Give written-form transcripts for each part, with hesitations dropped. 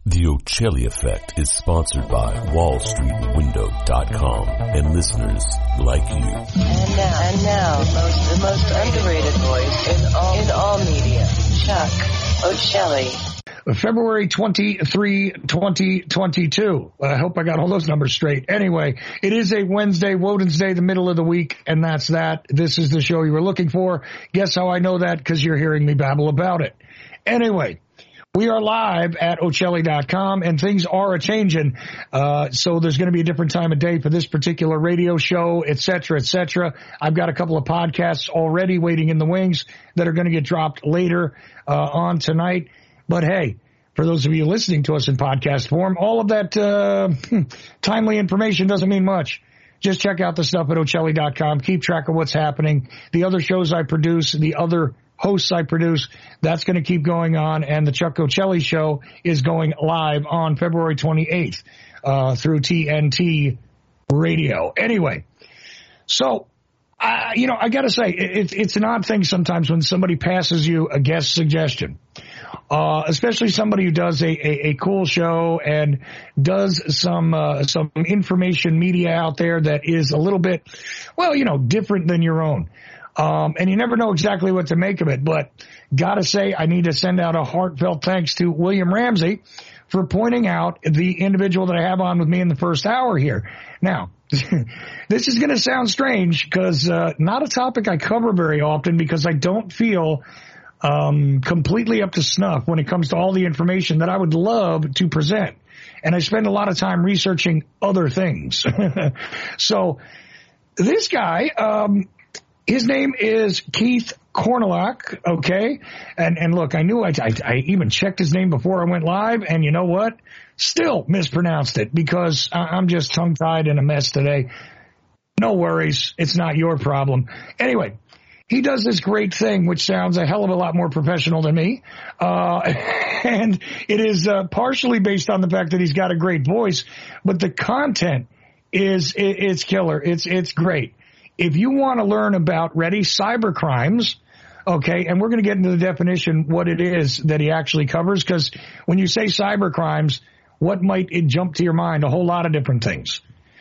The Ocelli Effect is sponsored by WallStreetWindow.com and listeners like you. And now, the most underrated voice in all media, Chuck Ocelli. February 23, 2022. I hope I got all those numbers straight. Anyway, it is a Wednesday, Woden's Day, the middle of the week, and that's that. This is the show you were looking for. Guess how I know that? Because you're hearing me babble about it. Anyway, we are live at Ocelli.com, and things are a-changing. So there's going to be a different time of day for this particular radio show, et cetera, et cetera. I've got a couple of podcasts already waiting in the wings that are going to get dropped later on tonight. But hey, for those of you listening to us in podcast form, all of that timely information doesn't mean much. Just check out the stuff at Ocelli.com. Keep track of what's happening. The other shows I produce, the other hosts I produce, that's going to keep going on. And the Chuck Ocelli Show is going live on February 28th through TNT Radio. Anyway, so, I got to say, it's an odd thing sometimes when somebody passes you a guest suggestion. Especially somebody who does a cool show and does some information media out there that is a little bit, different than your own. And you never know exactly what to make of it, but gotta say, I need to send out a heartfelt thanks to William Ramsey for pointing out the individual that I have on with me in the first hour here. Now, this is going to sound strange because not a topic I cover very often because I don't feel completely up to snuff when it comes to all the information that I would love to present. And I spend a lot of time researching other things. So this guy, his name is Keith Korneluk, okay? And look, I knew I even checked his name before I went live, and you know what? Still mispronounced it because I'm just tongue-tied in a mess today. No worries. It's not your problem. Anyway, he does this great thing, which sounds a hell of a lot more professional than me. And it is partially based on the fact that he's got a great voice, but the content it's killer. It's great. If you want to learn about cyber crimes, okay, and we're going to get into the definition, what it is that he actually covers, because when you say cyber crimes, what might it jump to your mind? A whole lot of different things.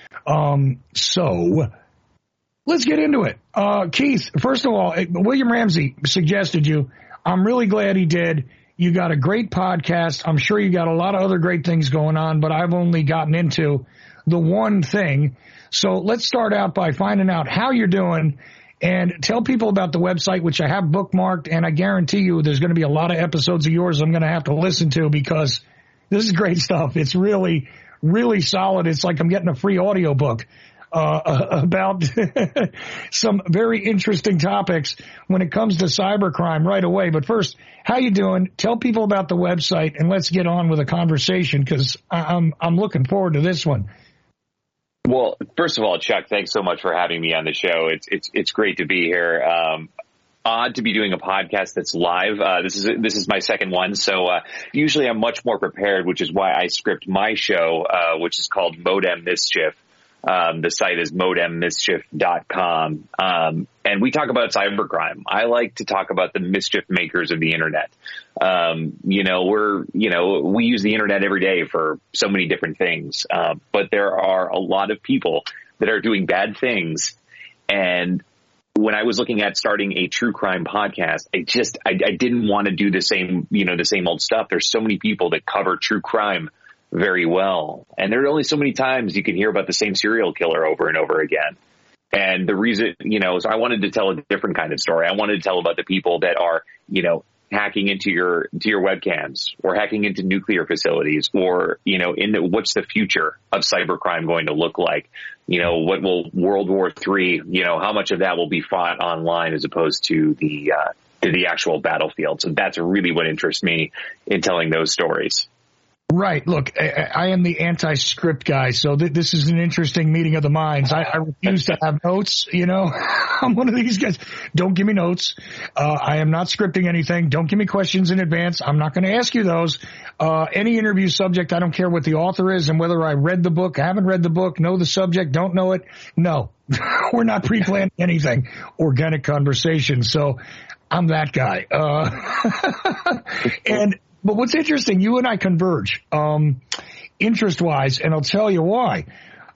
So let's get into it. Keith, first of all, William Ramsey suggested you. I'm really glad he did. You got a great podcast. I'm sure you got a lot of other great things going on, but I've only gotten into the one thing. So let's start out by finding out how you're doing and tell people about the website, which I have bookmarked, and I guarantee you there's going to be a lot of episodes of yours I'm going to have to listen to because this is great stuff. It's really, really solid. It's like I'm getting a free audiobook about some very interesting topics when it comes to cybercrime right away. But first, how you doing? Tell people about the website, and let's get on with a conversation because I'm looking forward to this one. Well, first of all, Chuck, thanks so much for having me on the show. It's great to be here. Odd to be doing a podcast that's live. This is my second one, so usually I'm much more prepared, which is why I script my show, which is called Modem Mischief. The site is modemmischief.com. And we talk about cybercrime. I like to talk about the mischief makers of the internet. We use the internet every day for so many different things. But there are a lot of people that are doing bad things. And when I was looking at starting a true crime podcast, I didn't want to do the same old stuff. There's so many people that cover true crime very well. And there are only so many times you can hear about the same serial killer over and over again. And the reason, so I wanted to tell a different kind of story. I wanted to tell about the people that are, hacking into your webcams or hacking into nuclear facilities or, what's the future of cybercrime going to look like? What will World War III, how much of that will be fought online as opposed to the actual battlefield. So that's really what interests me in telling those stories. Right. Look, I am the anti-script guy, so this is an interesting meeting of the minds. I refuse to have notes, I'm one of these guys. Don't give me notes. I am not scripting anything. Don't give me questions in advance. I'm not going to ask you those. Any interview subject, I don't care what the author is and whether I read the book, haven't read the book, know the subject, don't know it. No, we're not pre-planning anything. Organic conversation. So I'm that guy. And But what's interesting, you and I converge interest-wise, and I'll tell you why.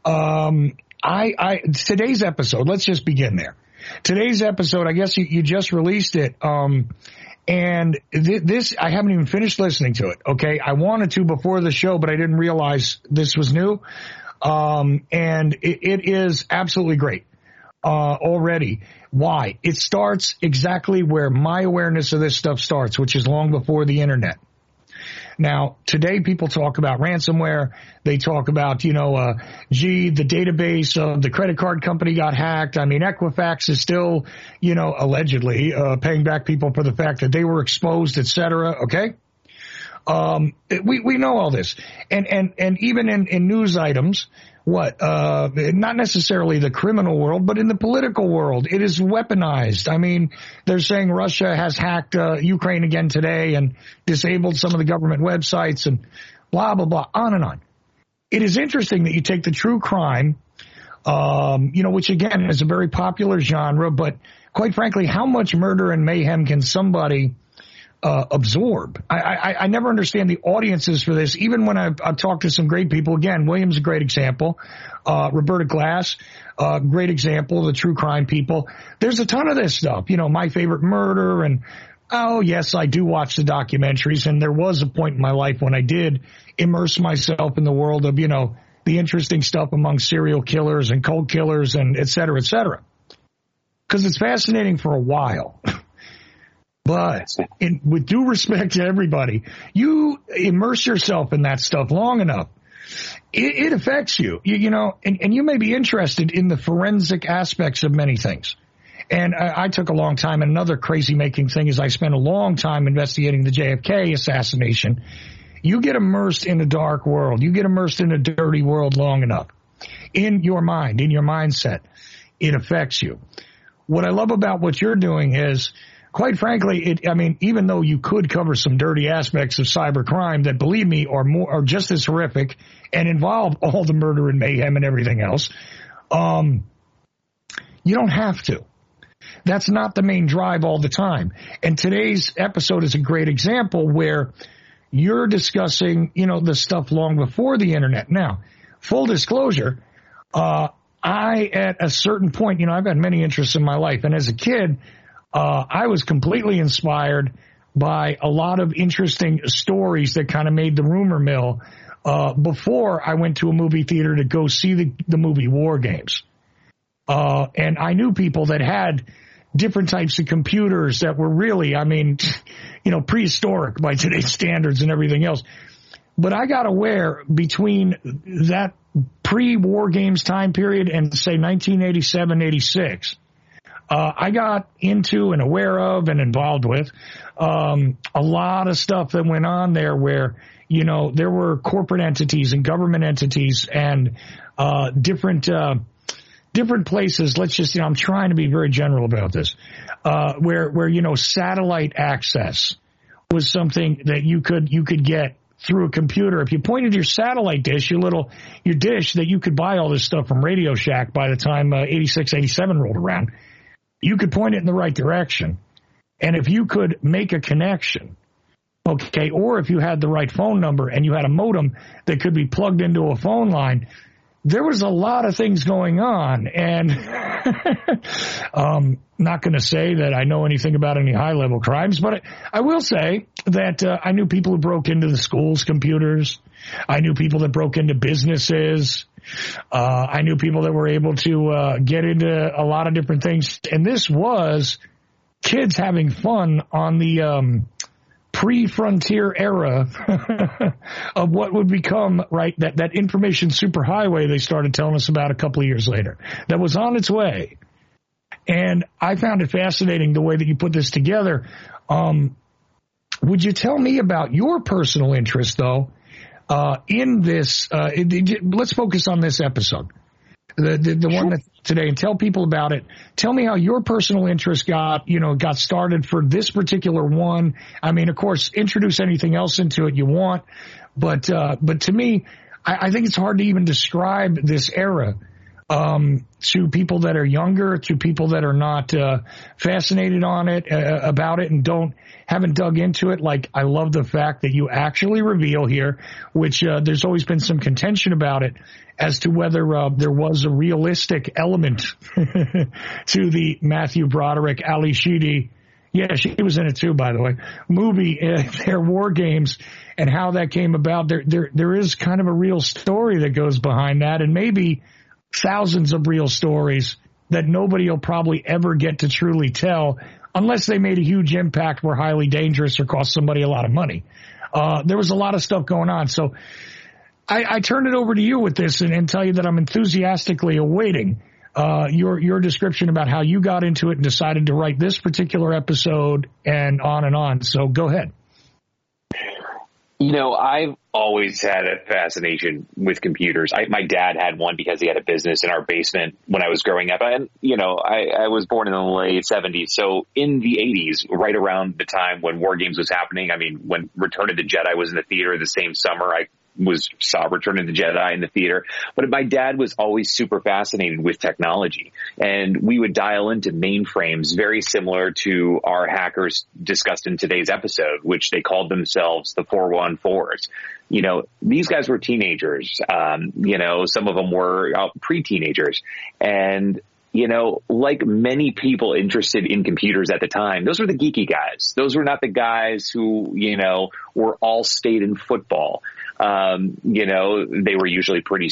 Today's episode, let's just begin there. Today's episode, I guess you just released it, and this, I haven't even finished listening to it, okay? I wanted to before the show, but I didn't realize this was new, and it is absolutely great already. Why? It starts exactly where my awareness of this stuff starts, which is long before the internet. Now, today people talk about ransomware. They talk about, the database of the credit card company got hacked. I mean, Equifax is still, allegedly paying back people for the fact that they were exposed, et cetera. Okay. We know all this. And even in news items, not necessarily the criminal world, but in the political world, it is weaponized. I mean, they're saying Russia has hacked Ukraine again today and disabled some of the government websites and blah, blah, blah, on and on. It is interesting that you take the true crime, which again is a very popular genre, but quite frankly, how much murder and mayhem can somebody absorb? I never understand the audiences for this. Even when I've talked to some great people, again, William's a great example, Roberta Glass, great example, the true crime people. There's a ton of this stuff, My Favorite Murder, and oh yes, I do watch the documentaries, and there was a point in my life when I did immerse myself in the world of, the interesting stuff among serial killers and cult killers and et cetera, because it's fascinating for a while. But with due respect to everybody, you immerse yourself in that stuff long enough, it affects you, and you may be interested in the forensic aspects of many things. And I took a long time. And another crazy making thing is I spent a long time investigating the JFK assassination. You get immersed in a dark world. You get immersed in a dirty world long enough in your mind, in your mindset. It affects you. What I love about what you're doing is, quite frankly, even though you could cover some dirty aspects of cybercrime that, believe me, are just as horrific and involve all the murder and mayhem and everything else, you don't have to. That's not the main drive all the time. And today's episode is a great example where you're discussing, the stuff long before the internet. Now, full disclosure, at a certain point, I've had many interests in my life. And as a kid, I was completely inspired by a lot of interesting stories that kind of made the rumor mill before I went to a movie theater to go see the movie War Games. And I knew people that had different types of computers that were really, prehistoric by today's standards and everything else. But I got aware between that pre-War Games time period and, say, 1987, 86, I got into and aware of and involved with a lot of stuff that went on there where, there were corporate entities and government entities and different places. Let's just, I'm trying to be very general about this, where satellite access was something that you could get through a computer. If you pointed your satellite dish, your dish that you could buy all this stuff from Radio Shack by the time 86, 87 rolled around, you could point it in the right direction. And if you could make a connection, okay, or if you had the right phone number and you had a modem that could be plugged into a phone line, there was a lot of things going on. And not going to say that I know anything about any high-level crimes, but I will say that I knew people who broke into the school's computers. I knew people that broke into businesses. I knew people that were able to get into a lot of different things. And this was kids having fun on the pre-frontier era of what would become, right, that information superhighway they started telling us about a couple of years later that was on its way. And I found it fascinating the way that you put this together. Would you tell me about your personal interest, though, in this? Let's focus on this episode, the one that's today, and tell people about it. Tell me how your personal interest got started for this particular one. I mean, of course, introduce anything else into it you want, but to me, I think it's hard to even describe this era to people that are younger, to people that are not fascinated on it, about it, and haven't dug into it. Like, I love the fact that you actually reveal here, which there's always been some contention about it, as to whether there was a realistic element to the Matthew Broderick, Ali Sheedy, yeah, she was in it too, by the way, movie, their War Games, and how that came about. There is kind of a real story that goes behind that, and maybe thousands of real stories that nobody will probably ever get to truly tell unless they made a huge impact, were highly dangerous, or cost somebody a lot of money. There was a lot of stuff going on. So I turn it over to you with this and tell you that I'm enthusiastically awaiting your description about how you got into it and decided to write this particular episode, and on and on. So go ahead. You know, I've always had a fascination with computers. My dad had one because he had a business in our basement when I was growing up. And, you know, I was born in the late 70s. So in the 80s, right around the time when War Games was happening, I mean, when Return of the Jedi was in the theater the same summer, I saw Return of the Jedi in the theater. But my dad was always super fascinated with technology, and we would dial into mainframes very similar to our hackers discussed in today's episode, which they called themselves the 414s. You know, these guys were teenagers. You know, some of them were pre-teenagers, and you know, like many people interested in computers at the time, those were the geeky guys. Those were not the guys who, you know, were all state in football. You know, they were usually pretty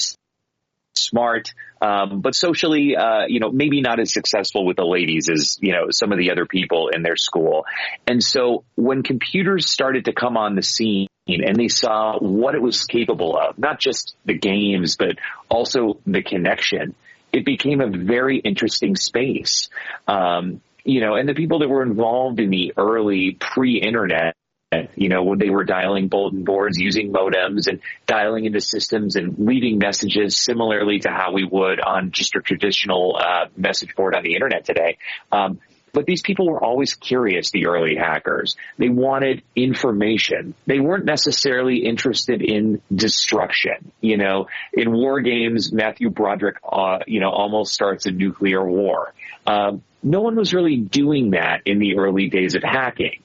smart, but socially, you know, maybe not as successful with the ladies as, you know, some of the other people in their school. And so when computers started to come on the scene and they saw what it was capable of, not just the games, but also the connection, it became a very interesting space. You know, and the people that were involved in the early pre-internet, you know, when they were dialing bulletin boards, using modems and dialing into systems and leaving messages similarly to how we would on just a traditional message board on the internet today. But these people were always curious, the early hackers. They wanted information. They weren't necessarily interested in destruction. You know, in War Games, Matthew Broderick, you know, almost starts a nuclear war. No one was really doing that in the early days of hacking.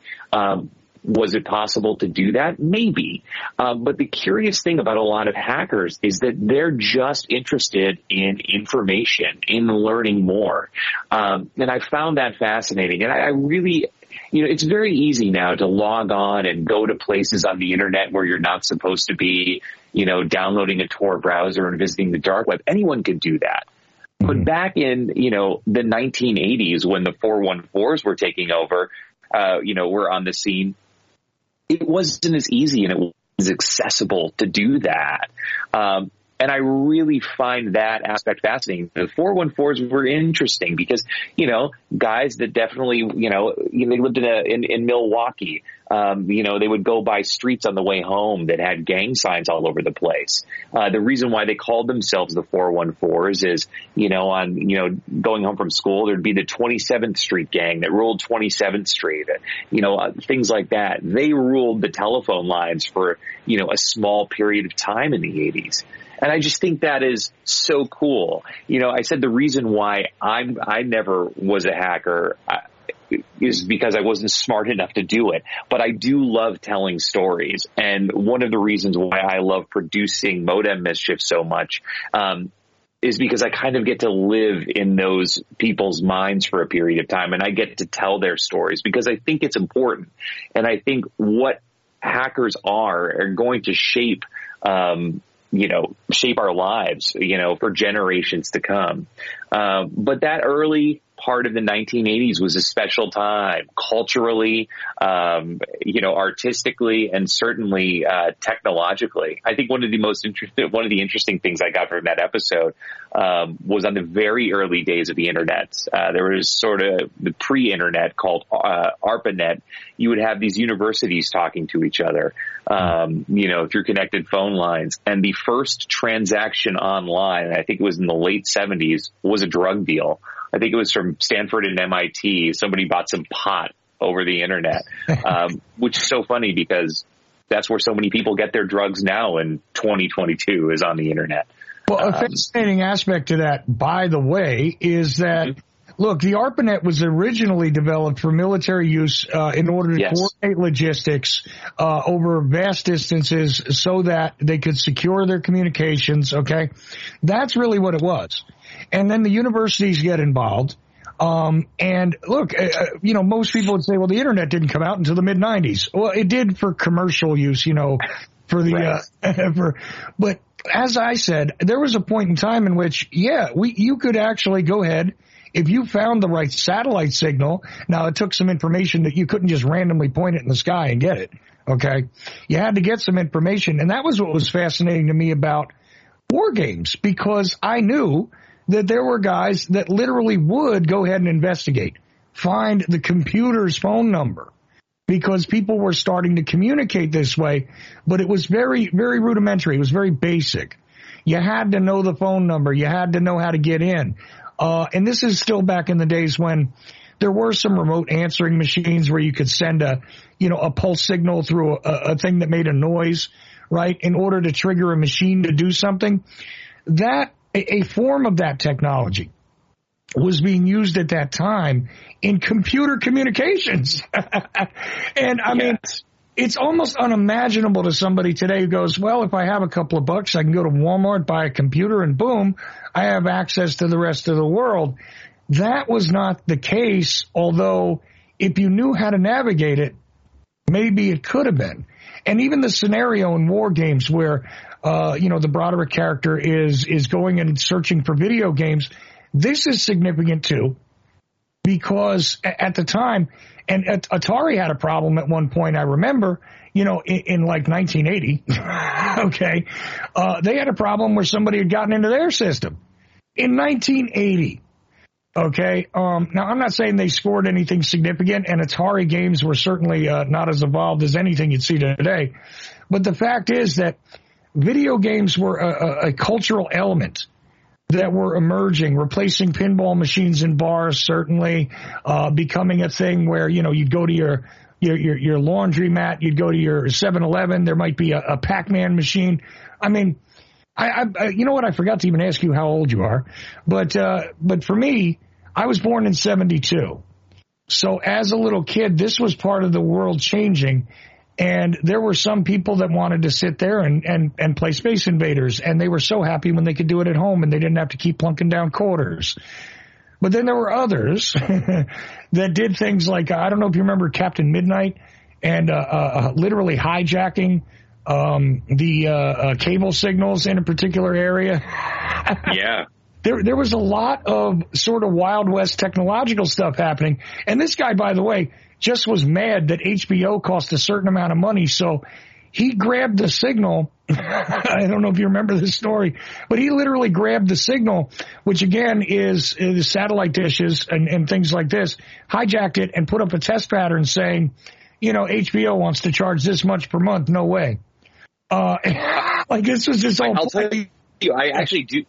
Was it possible to do that? Maybe. But the curious thing about a lot of hackers is that they're just interested in information, in learning more. And I found that fascinating. And I really, you know, it's very easy now to log on and go to places on the internet where you're not supposed to be, you know, downloading a Tor browser and visiting the dark web. Anyone could do that. But back in, you know, the 1980s when the 414s were taking over, you know, were on the scene, it wasn't as easy and it was accessible to do that. And I really find that aspect fascinating. The 414s were interesting because, you know, guys that definitely, you know, they lived in Milwaukee. You know, they would go by streets on the way home that had gang signs all over the place. The reason why they called themselves the 414s is, you know, going home from school, there'd be the 27th Street gang that ruled 27th Street, you know, things like that. They ruled the telephone lines for, you know, a small period of time in the 80s. And I just think that is so cool. You know, I said the reason why I never was a hacker is because I wasn't smart enough to do it. But I do love telling stories. And one of the reasons why I love producing Modem Mischief so much is because I kind of get to live in those people's minds for a period of time. And I get to tell their stories because I think it's important. And I think what hackers are going to shape our lives, you know, for generations to come. But that early part of the 1980s was a special time culturally, you know, artistically, and certainly technologically. I think one of the interesting things I got from that episode was on the very early days of the internet. There was sort of the pre-internet called ARPANET. You would have these universities talking to each other, you know, through connected phone lines. And the first transaction online, I think it was in the late 70s, was a drug deal. I think it was from Stanford and MIT. Somebody bought some pot over the internet, which is so funny because that's where so many people get their drugs now in 2022 is on the internet. Well, a fascinating aspect to that, by the way, is that, look, the ARPANET was originally developed for military use in order to coordinate logistics over vast distances so that they could secure their communications, okay? That's really what it was. And then the universities get involved. And look, most people would say, well, the Internet didn't come out until the mid-'90s. Well, it did for commercial use, for the but as I said, there was a point in time in which, you could actually go ahead if you found the right satellite signal. Now, it took some information that you couldn't just randomly point it in the sky and get it. Okay. You had to get some information. And that was what was fascinating to me about war games, because I knew that there were guys that literally would go ahead and investigate, find the computer's phone number, because people were starting to communicate this way, but it was very, very rudimentary. It was very basic. You had to know the phone number. You had to know how to get in. And this is still back in the days when there were some remote answering machines where you could send a pulse signal through a thing that made a noise, right, in order to trigger a machine to do something. That, a form of that technology was being used at that time in computer communications. And I mean, it's almost unimaginable to somebody today who goes, well, if I have a couple of bucks, I can go to Walmart, buy a computer, and boom, I have access to the rest of the world. That was not the case, although if you knew how to navigate it, maybe it could have been. And even the scenario in war games where, the Broderick character is going and searching for video games, this is significant too, because at the time, and Atari had a problem at one point, I remember, in like 1980, okay, they had a problem where somebody had gotten into their system in 1980. Okay. Now I'm not saying they scored anything significant, and Atari games were certainly not as evolved as anything you'd see today. But the fact is that video games were a cultural element that were emerging, replacing pinball machines in bars, certainly, becoming a thing where, you'd go to your laundromat, you'd go to your 7-Eleven, there might be a Pac-Man machine. I mean, I you know what? I forgot to even ask you how old you are, but for me, I was born in 1972. So as a little kid, this was part of the world changing. And there were some people that wanted to sit there and play Space Invaders, and they were so happy when they could do it at home and they didn't have to keep plunking down quarters. But then there were others that did things like, I don't know if you remember Captain Midnight, and literally hijacking the cable signals in a particular area. Yeah. There was a lot of sort of Wild West technological stuff happening. And this guy, by the way, just was mad that HBO cost a certain amount of money. So he grabbed the signal. I don't know if you remember this story, but he literally grabbed the signal, which again is the satellite dishes and things like this, hijacked it and put up a test pattern saying, HBO wants to charge this much per month. No way. Like this was just all. I'll tell you, I actually do.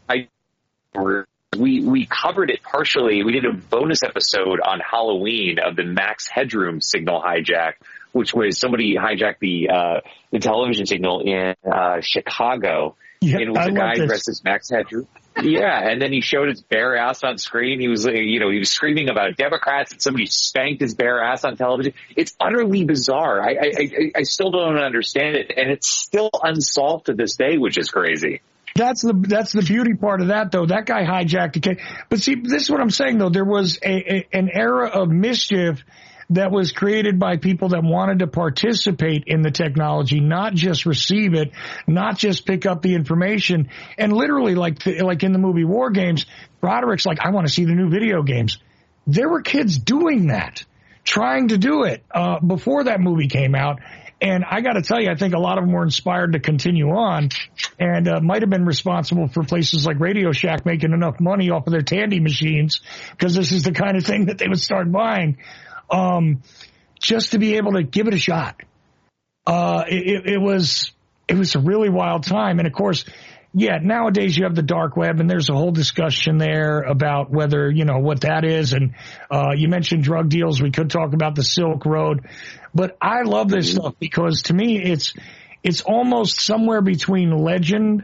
We covered it partially. We did a bonus episode on Halloween of the Max Headroom signal hijack, which was somebody hijacked the television signal in Chicago. Yeah, and it was a guy dressed as Max Headroom. Yeah, and then he showed his bare ass on screen. He was, he was screaming about Democrats, and somebody spanked his bare ass on television. It's utterly bizarre. I still don't understand it, and it's still unsolved to this day, which is crazy. That's the beauty part of that, though. That guy hijacked the case. But see, this is what I'm saying, though. There was an era of mischief that was created by people that wanted to participate in the technology, not just receive it, not just pick up the information. And literally, like in the movie War Games, Broderick's like, I want to see the new video games. There were kids doing that, trying to do it before that movie came out. And I got to tell you, I think a lot of them were inspired to continue on and might have been responsible for places like Radio Shack making enough money off of their Tandy machines, because this is the kind of thing that they would start buying just to be able to give it a shot. It was a really wild time. And, of course, yeah, nowadays you have the dark web, and there's a whole discussion there about whether, what that is. And you mentioned drug deals. We could talk about the Silk Road. But I love this stuff because, to me, it's almost somewhere between legend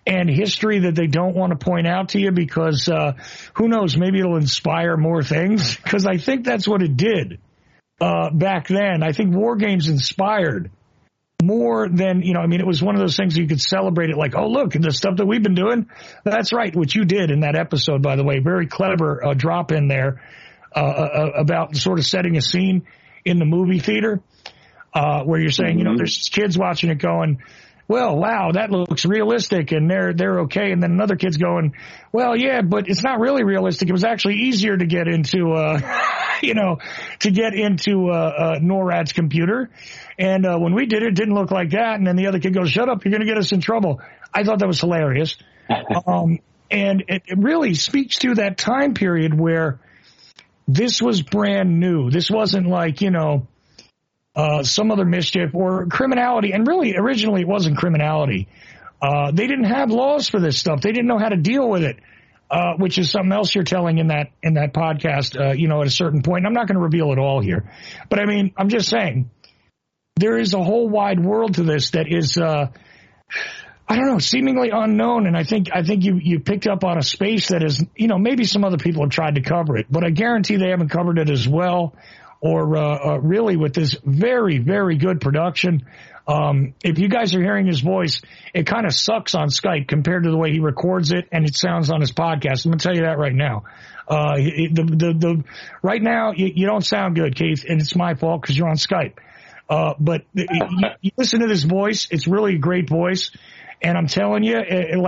and history that they don't want to point out to you because who knows, maybe it'll inspire more things, because I think that's what it did back then. I think War Games inspired more than, it was one of those things you could celebrate it like, oh, look, the stuff that we've been doing. That's right, which you did in that episode, by the way. Very clever drop in there about sort of setting a scene in the movie theater where you're saying, there's kids watching it going, well, wow, that looks realistic, and they're okay. And then another kid's going, well, yeah, but it's not really realistic. It was actually easier to get into, NORAD's computer. And when we did it, it didn't look like that. And then the other kid goes, shut up, you're going to get us in trouble. I thought that was hilarious. And it really speaks to that time period where this was brand new. This wasn't like, some other mischief or criminality. And really, originally, it wasn't criminality. They didn't have laws for this stuff. They didn't know how to deal with it, which is something else you're telling in that podcast, at a certain point. And I'm not going to reveal it all here. But, I'm just saying, there is a whole wide world to this that is, seemingly unknown. And I think you picked up on a space that is, maybe some other people have tried to cover it, but I guarantee they haven't covered it as well. Or really with this very, very good production. If you guys are hearing his voice, it kind of sucks on Skype compared to the way he records it, and it sounds on his podcast. I'm going to tell you that right now. Right now, you don't sound good, Keith, and it's my fault because you're on Skype. But you listen to this voice. It's really a great voice. And I'm telling you,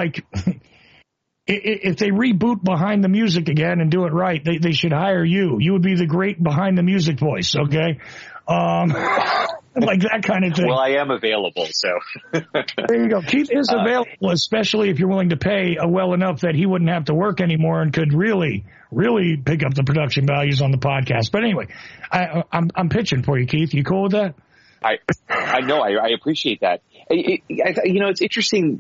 if they reboot Behind the Music again and do it right, they should hire you. You would be the great Behind the Music voice, okay? Like that kind of thing. Well, I am available, so. There you go. Keith is available, especially if you're willing to pay well enough that he wouldn't have to work anymore and could really, really pick up the production values on the podcast. But anyway, I'm pitching for you, Keith. You cool with that? I know. I appreciate that. It's interesting,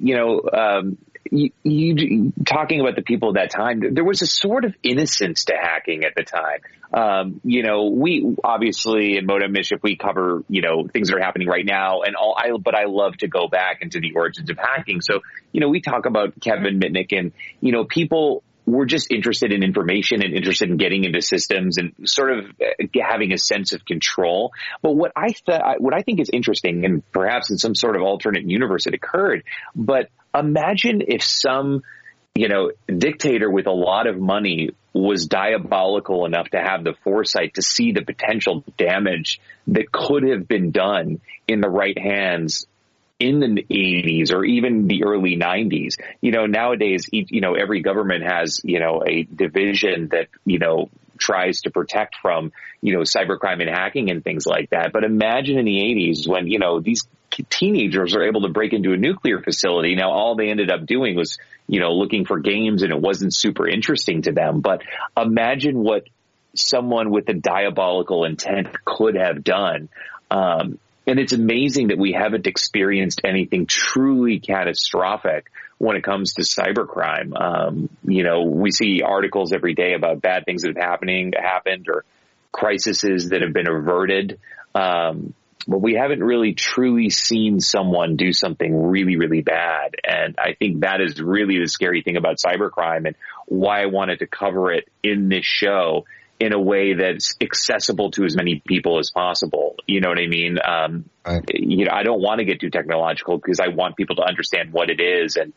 you talking about the people at that time, there was a sort of innocence to hacking at the time. We obviously in Modem Mischief, we cover, things that are happening right now but I love to go back into the origins of hacking. So, we talk about Kevin Mitnick and, people were just interested in information and interested in getting into systems and sort of having a sense of control. But what I think is interesting, and perhaps in some sort of alternate universe it occurred, but imagine if some, dictator with a lot of money was diabolical enough to have the foresight to see the potential damage that could have been done in the right hands in the 80s or even the early 90s. Nowadays, every government has, a division that, tries to protect from, cybercrime and hacking and things like that. But imagine in the 80s when, these teenagers are able to break into a nuclear facility. Now, all they ended up doing was, looking for games, and it wasn't super interesting to them. But imagine what someone with a diabolical intent could have done. And it's amazing that we haven't experienced anything truly catastrophic when it comes to cybercrime. We see articles every day about bad things that have happened or crises that have been averted. But we haven't really truly seen someone do something really, really bad. And I think that is really the scary thing about cybercrime and why I wanted to cover it in this show in a way that's accessible to as many people as possible. You know what I mean? Right. I don't want to get too technological because I want people to understand what it is and,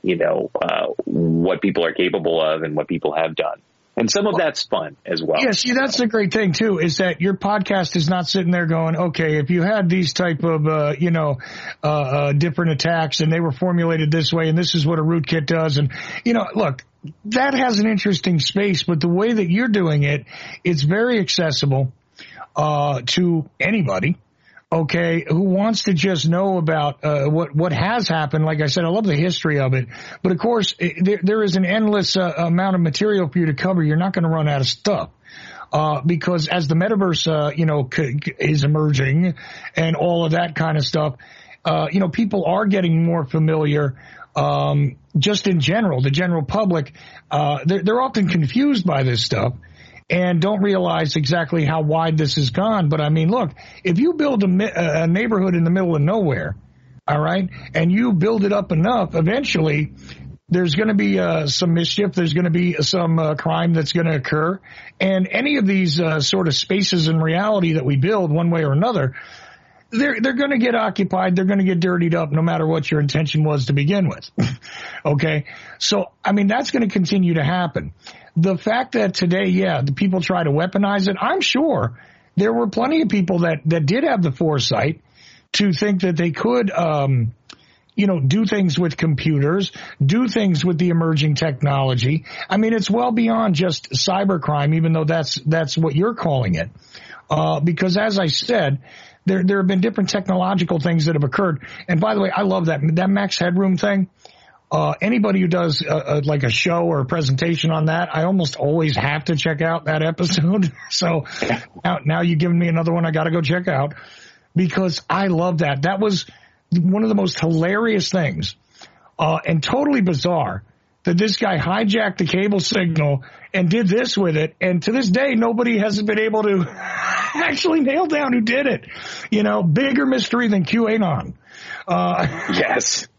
what people are capable of and what people have done. And some of that's fun as well. Yeah, see, that's the great thing, too, is that your podcast is not sitting there going, okay, if you had these type of, different attacks and they were formulated this way and this is what a rootkit does. And, look, that has an interesting space, but the way that you're doing it, it's very accessible to anybody. Okay, who wants to just know about what has happened. Like I said, I love the history of it. But, of course, there is an endless amount of material for you to cover. You're not going to run out of stuff. Because as the metaverse, is emerging and all of that kind of stuff, people are getting more familiar. Just in general, the general public, they're often confused by this stuff and don't realize exactly how wide this has gone. But I mean, look, if you build a neighborhood in the middle of nowhere, all right, and you build it up enough, eventually there's going to be some mischief. There's going to be some crime that's going to occur. And any of these sort of spaces in reality that we build one way or another, they're going to get occupied. They're going to get dirtied up no matter what your intention was to begin with. Okay. So, I mean, that's going to continue to happen. The fact that today, the people try to weaponize it, I'm sure there were plenty of people that did have the foresight to think that they could, do things with computers, do things with the emerging technology. I mean, it's well beyond just cybercrime, even though that's what you're calling it. Because as I said, there have been different technological things that have occurred. And by the way, I love that Max Headroom thing. Anybody who does like a show or a presentation on that, I almost always have to check out that episode. So now you've given me another one I got to go check out because I love that. That was one of the most hilarious things and totally bizarre that this guy hijacked the cable signal and did this with it. And to this day, nobody has been able to actually nail down who did it. Bigger mystery than QAnon. Yes.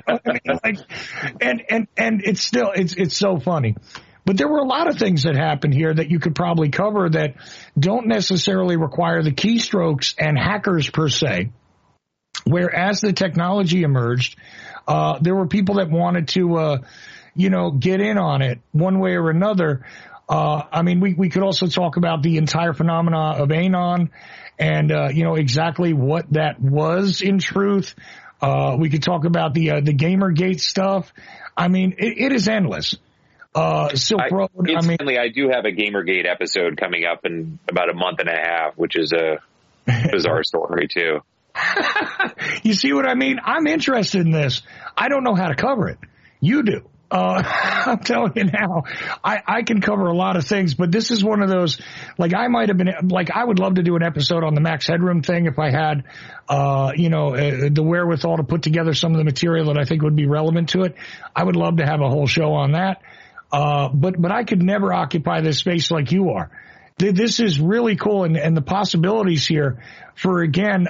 And it's still, it's so funny. But there were a lot of things that happened here that you could probably cover that don't necessarily require the keystrokes and hackers per se. Where as the technology emerged, there were people that wanted to, get in on it one way or another. I mean, we could also talk about the entire phenomena of Anon and, exactly what that was in truth. We could talk about the Gamergate stuff. I mean, it is endless. Silk Road. Incidentally, I do have a Gamergate episode coming up in about a month and a half, which is a bizarre story too. You see what I mean? I'm interested in this. I don't know how to cover it. You do. I'm telling you now, I can cover a lot of things, but this is one of those, like I might have been, like I would love to do an episode on the Max Headroom thing if I had, the wherewithal to put together some of the material that I think would be relevant to it. I would love to have a whole show on that. But I could never occupy this space like you are. This is really cool, and the possibilities here for, again,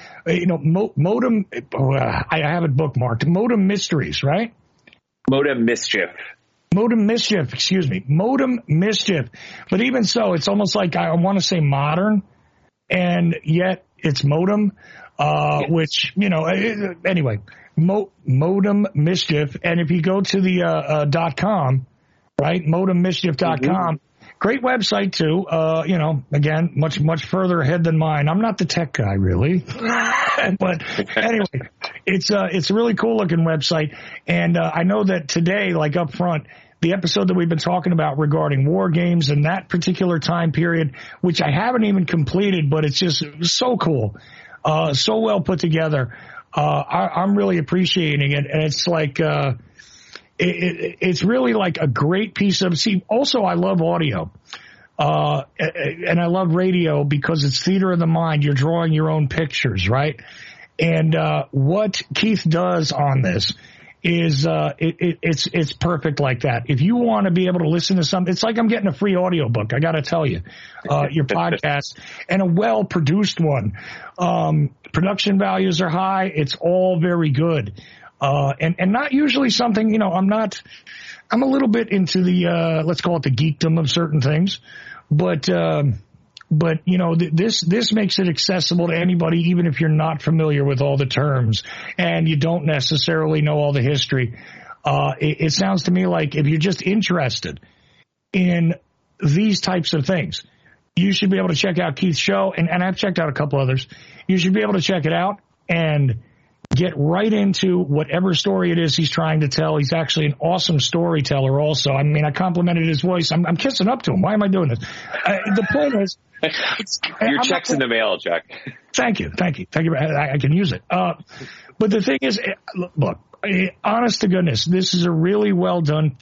Modem, I have it bookmarked, Modem Mysteries, right? Modem Mischief. Modem Mischief, excuse me. Modem Mischief. But even so, it's almost like I want to say modern, and yet it's modem, which, anyway, Modem Mischief. And if you go to the .com, right, modemmischief.com, great website too. Again, much further ahead than mine. I'm not the tech guy really, but anyway, it's a really cool looking website. And I know that today, like up front, the episode that we've been talking about regarding war games and that particular time period, which I haven't even completed, but it's just so cool, so well put together. I'm really appreciating it, and it's like. It's really like a great piece of, also I love audio, and I love radio because it's theater of the mind. You're drawing your own pictures, right? And, what Keith does on this is, it's perfect like that. If you want to be able to listen to something, it's like I'm getting a free audiobook. I got to tell you, your podcast, and a well-produced one. Production values are high. It's all very good. And not usually something, I'm a little bit into the, let's call it the geekdom of certain things, but this makes it accessible to anybody, even if you're not familiar with all the terms and you don't necessarily know all the history. It sounds to me like if you're just interested in these types of things, you should be able to check out Keith's show. And I've checked out a couple others. You should be able to check it out and get right into whatever story it is he's trying to tell. He's actually an awesome storyteller also. I mean, I complimented his voice. I'm kissing up to him. Why am I doing this? The point is... Your check's in the mail, Chuck. Thank you. I can use it. But the thing is, look, honest to goodness, this is a really well done,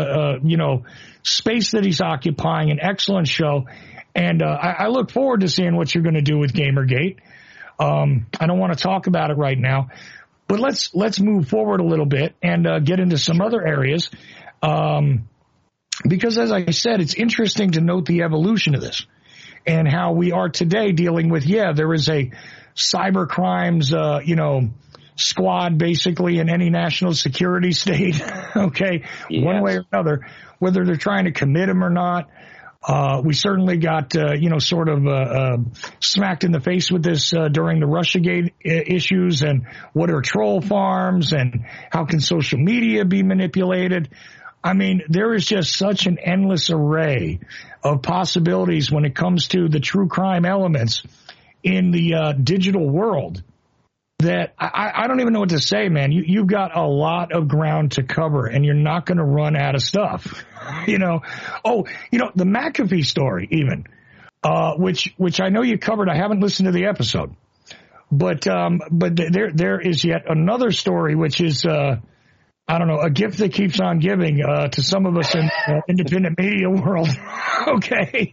space that he's occupying, an excellent show. And I look forward to seeing what you're going to do with Gamergate. I don't want to talk about it right now, but let's move forward a little bit and get into some other areas. Because as I said, it's interesting to note the evolution of this and how we are today dealing with, there is a cyber crimes, squad basically in any national security state, okay, yes. One way or another, whether they're trying to commit him or not. We certainly got, sort of smacked in the face with this during the Russiagate issues, and what are troll farms and how can social media be manipulated. I mean, there is just such an endless array of possibilities when it comes to the true crime elements in the digital world that I don't even know what to say, man. You've got a lot of ground to cover, and you're not going to run out of stuff. The McAfee story even, which I know you covered. I haven't listened to the episode, but there is yet another story, which is, a gift that keeps on giving, to some of us in the independent media world. Okay.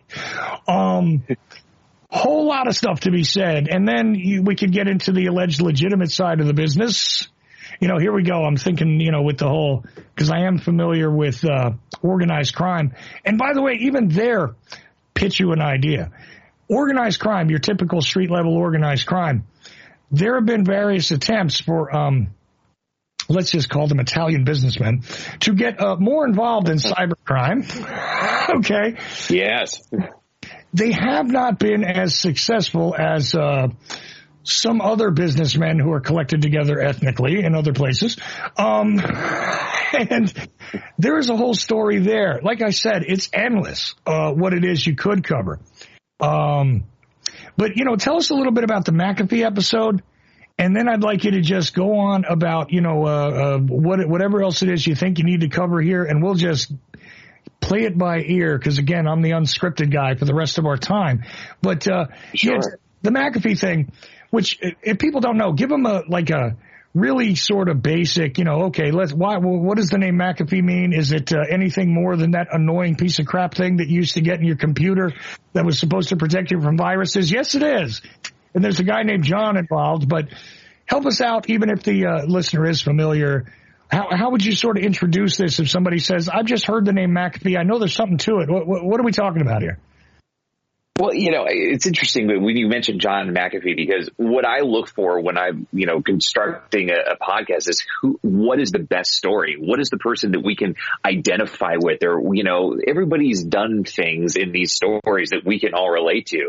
Whole lot of stuff to be said. And then we could get into the alleged legitimate side of the business. Here we go. I'm thinking, with the whole, because I am familiar with organized crime. And by the way, even there, pitch you an idea. Organized crime, your typical street level organized crime. There have been various attempts for, let's just call them Italian businessmen, to get more involved in cybercrime. Okay. Yes. They have not been as successful as some other businessmen who are collected together ethnically in other places. And there is a whole story there. Like I said, it's endless what it is you could cover. But tell us a little bit about the McAfee episode, and then I'd like you to just go on about, whatever else it is you think you need to cover here, and we'll just play it by ear, because, again, I'm the unscripted guy for the rest of our time. But sure. The McAfee thing, which, if people don't know, give them a really sort of basic, okay, what does the name McAfee mean? Is it anything more than that annoying piece of crap thing that you used to get in your computer that was supposed to protect you from viruses? Yes, it is. And there's a guy named John involved, but help us out, even if the listener is familiar. How would you sort of introduce this if somebody says, I've just heard the name McAfee, I know there's something to it. What are we talking about here? Well, it's interesting when you mentioned John McAfee, because what I look for when I'm, constructing a podcast is what is the best story? What is the person that we can identify with? Or, everybody's done things in these stories that we can all relate to.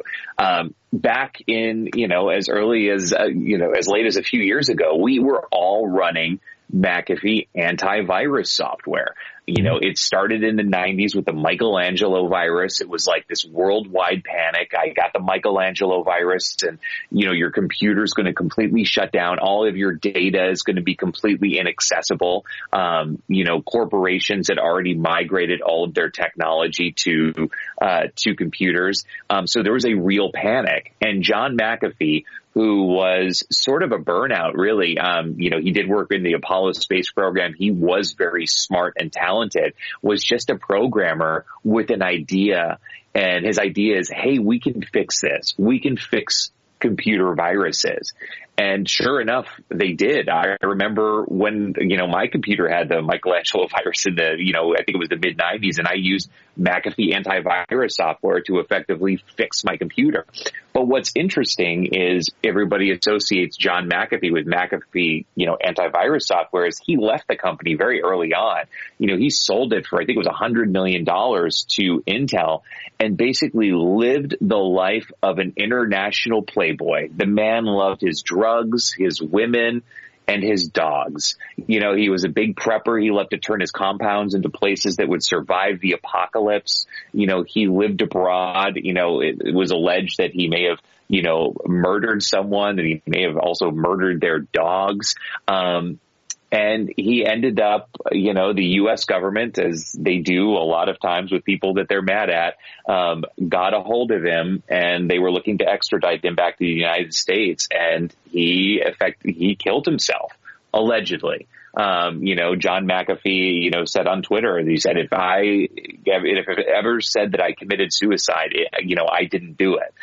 Back in, as early as, as late as a few years ago, we were all running McAfee antivirus software. It started in the 90s with the Michelangelo virus. It was like this worldwide panic. I got the Michelangelo virus, and, your computer's going to completely shut down. All of your data is going to be completely inaccessible. Corporations had already migrated all of their technology to computers. So there was a real panic. And John McAfee, who was sort of a burnout, really. He did work in the Apollo space program. He was very smart and talented, was just a programmer with an idea. And his idea is, hey, we can fix this. We can fix computer viruses. And sure enough, they did. I remember when, my computer had the Michelangelo virus in the, I think it was the mid 90s, and I used McAfee antivirus software to effectively fix my computer. But what's interesting is everybody associates John McAfee with McAfee, antivirus software. Is he left the company very early on. He sold it for, I think it was $100 million to Intel, and basically lived the life of an international playboy. The man loved his drugs, his women, and his dogs. He was a big prepper. He loved to turn his compounds into places that would survive the apocalypse. He lived abroad. It was alleged that he may have, murdered someone, and he may have also murdered their dogs. And he ended up, the U.S. government, as they do a lot of times with people that they're mad at, got a hold of him, and they were looking to extradite him back to the United States. And he killed himself, allegedly. John McAfee, said on Twitter, he said, if I ever said that I committed suicide, I didn't do it.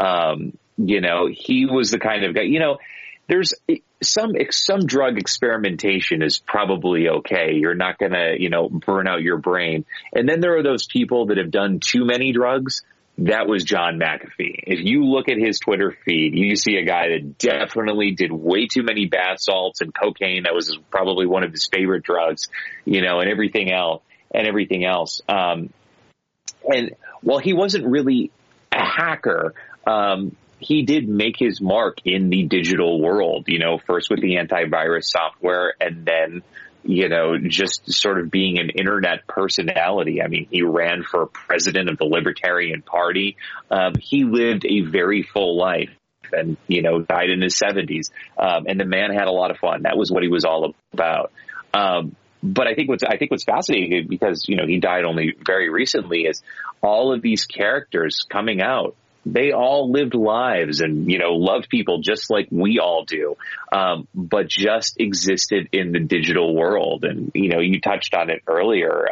He was the kind of guy, there's some drug experimentation is probably okay. You're not going to, burn out your brain. And then there are those people that have done too many drugs that was John McAfee. If you look at his Twitter feed, you see a guy that definitely did way too many bath salts and cocaine. That was probably one of his favorite drugs, and everything else. And while he wasn't really a hacker, he did make his mark in the digital world, first with the antivirus software and then, just sort of being an internet personality. I mean, he ran for president of the Libertarian Party. He lived a very full life and, died in his 70s. And the man had a lot of fun. That was what he was all about. But I think what's fascinating, because, he died only very recently, is all of these characters coming out. They all lived lives and, loved people just like we all do, but just existed in the digital world. And, you touched on it earlier.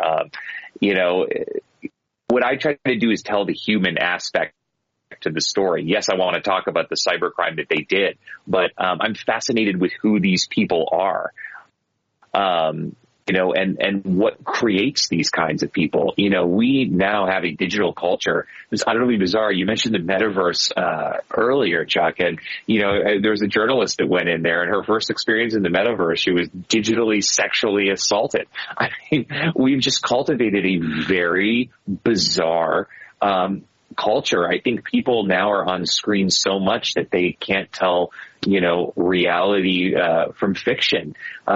What I try to do is tell the human aspect to the story. Yes, I want to talk about the cybercrime that they did, but I'm fascinated with who these people are. And what creates these kinds of people. We now have a digital culture. It's utterly bizarre. You mentioned the metaverse earlier, Chuck, and, there was a journalist that went in there, and her first experience in the metaverse, she was digitally sexually assaulted. I mean, we've just cultivated a very bizarre culture. I think people now are on screen so much that they can't tell, reality from fiction.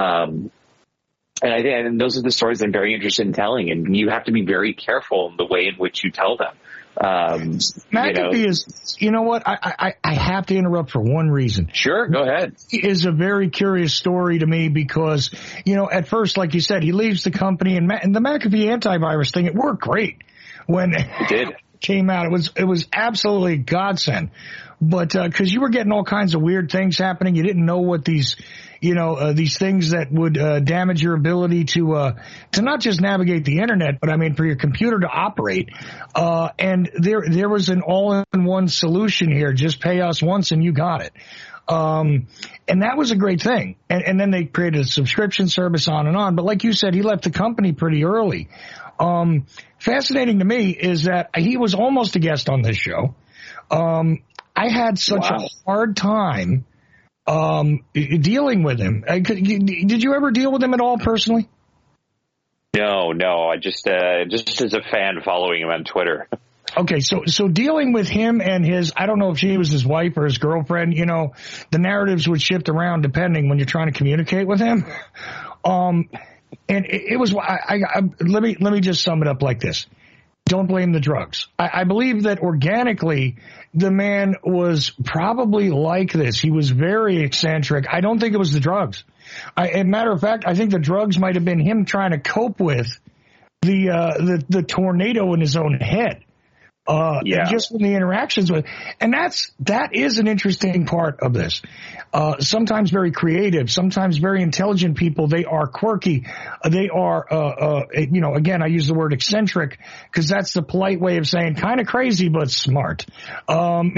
And those are the stories I'm very interested in telling, and you have to be very careful in the way in which you tell them. McAfee is, what? I have to interrupt for one reason. Sure, go ahead. It is a very curious story to me because, at first, like you said, he leaves the company, and the McAfee antivirus thing, it worked great when it did. Came out. It was absolutely a godsend. But because you were getting all kinds of weird things happening, you didn't know what these things that would damage your ability to not just navigate the internet, but I mean for your computer to operate. And there was an all-in-one solution here. Just pay us once and you got it. And that was a great thing. And then they created a subscription service on and on. But like you said, he left the company pretty early. Fascinating to me is that he was almost a guest on this show. I had such a hard time dealing with him. Did you ever deal with him at all personally? No. I just as a fan following him on Twitter. Okay, so dealing with him and his, I don't know if she was his wife or his girlfriend, the narratives would shift around depending when you're trying to communicate with him. And it was, let me just sum it up like this. Don't blame the drugs. I believe that organically the man was probably like this. He was very eccentric. I don't think it was the drugs. As a matter of fact, I think the drugs might have been him trying to cope with the tornado in his own head. Just from the interactions with, and that is an interesting part of this. Sometimes very creative, sometimes very intelligent people. They are quirky. They are, again, I use the word eccentric because that's the polite way of saying kind of crazy, but smart. And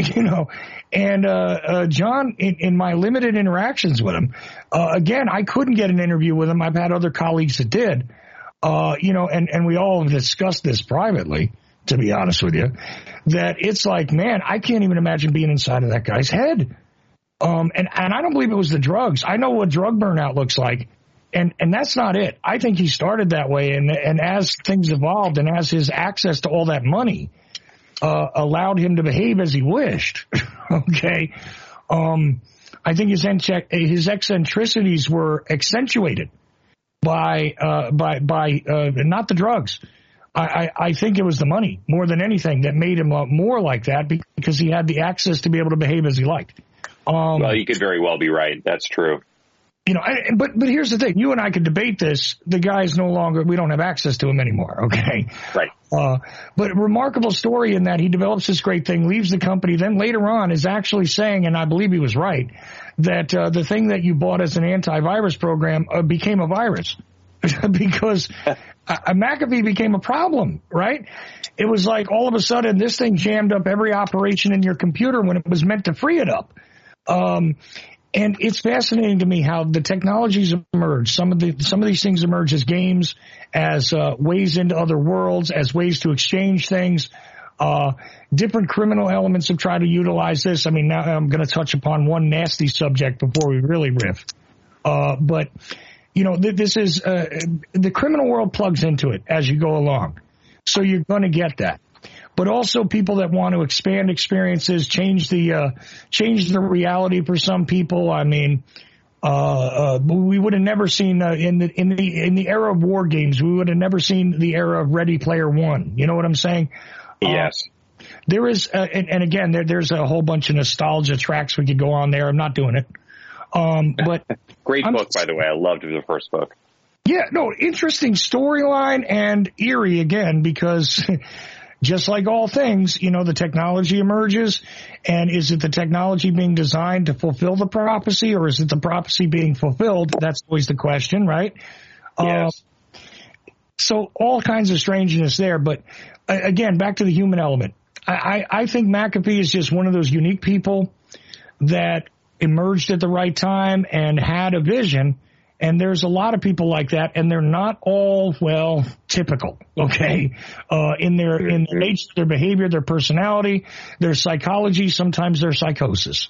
John, in my limited interactions with him, again, I couldn't get an interview with him. I've had other colleagues that did, and we all have discussed this privately, to be honest with you, that it's like, man, I can't even imagine being inside of that guy's head. And I don't believe it was the drugs. I know what drug burnout looks like, and that's not it. I think he started that way, and as things evolved and as his access to all that money allowed him to behave as he wished, okay, I think his eccentricities were accentuated by not the drugs. I think it was the money more than anything that made him more like that, because he had the access to be able to behave as he liked. Well, you could very well be right. That's true. But here's the thing. You and I could debate this. The guy's no longer, we don't have access to him anymore. Okay. Right. But a remarkable story in that he develops this great thing, leaves the company, then later on is actually saying, and I believe he was right, that the thing that you bought as an antivirus program became a virus. Because McAfee became a problem, right? It was like all of a sudden this thing jammed up every operation in your computer when it was meant to free it up. And it's fascinating to me how the technologies emerge. Some of these things emerge as games, as ways into other worlds, as ways to exchange things. Different criminal elements have tried to utilize this. I mean, now I'm going to touch upon one nasty subject before we really riff. But, you know, this is the criminal world plugs into it as you go along. So you're going to get that. But also people that want to expand experiences, change the reality for some people. I mean, we would have never seen in the era of war games, we would have never seen the era of Ready Player One. You know what I'm saying? Yes. There is, and again, there's a whole bunch of nostalgia tracks we could go on there. I'm not doing it. But great book, by the way. I loved the first book. Yeah, no, interesting storyline and eerie again, because just like all things, you know, the technology emerges, and is it the technology being designed to fulfill the prophecy, or is it the prophecy being fulfilled? That's always the question, right? Yes. So all kinds of strangeness there, but again, back to the human element. I think McAfee is just one of those unique people that emerged at the right time and had a vision. And there's a lot of people like that, and they're not all, well, typical, okay? In their nature, their behavior, their personality, their psychology, sometimes their psychosis.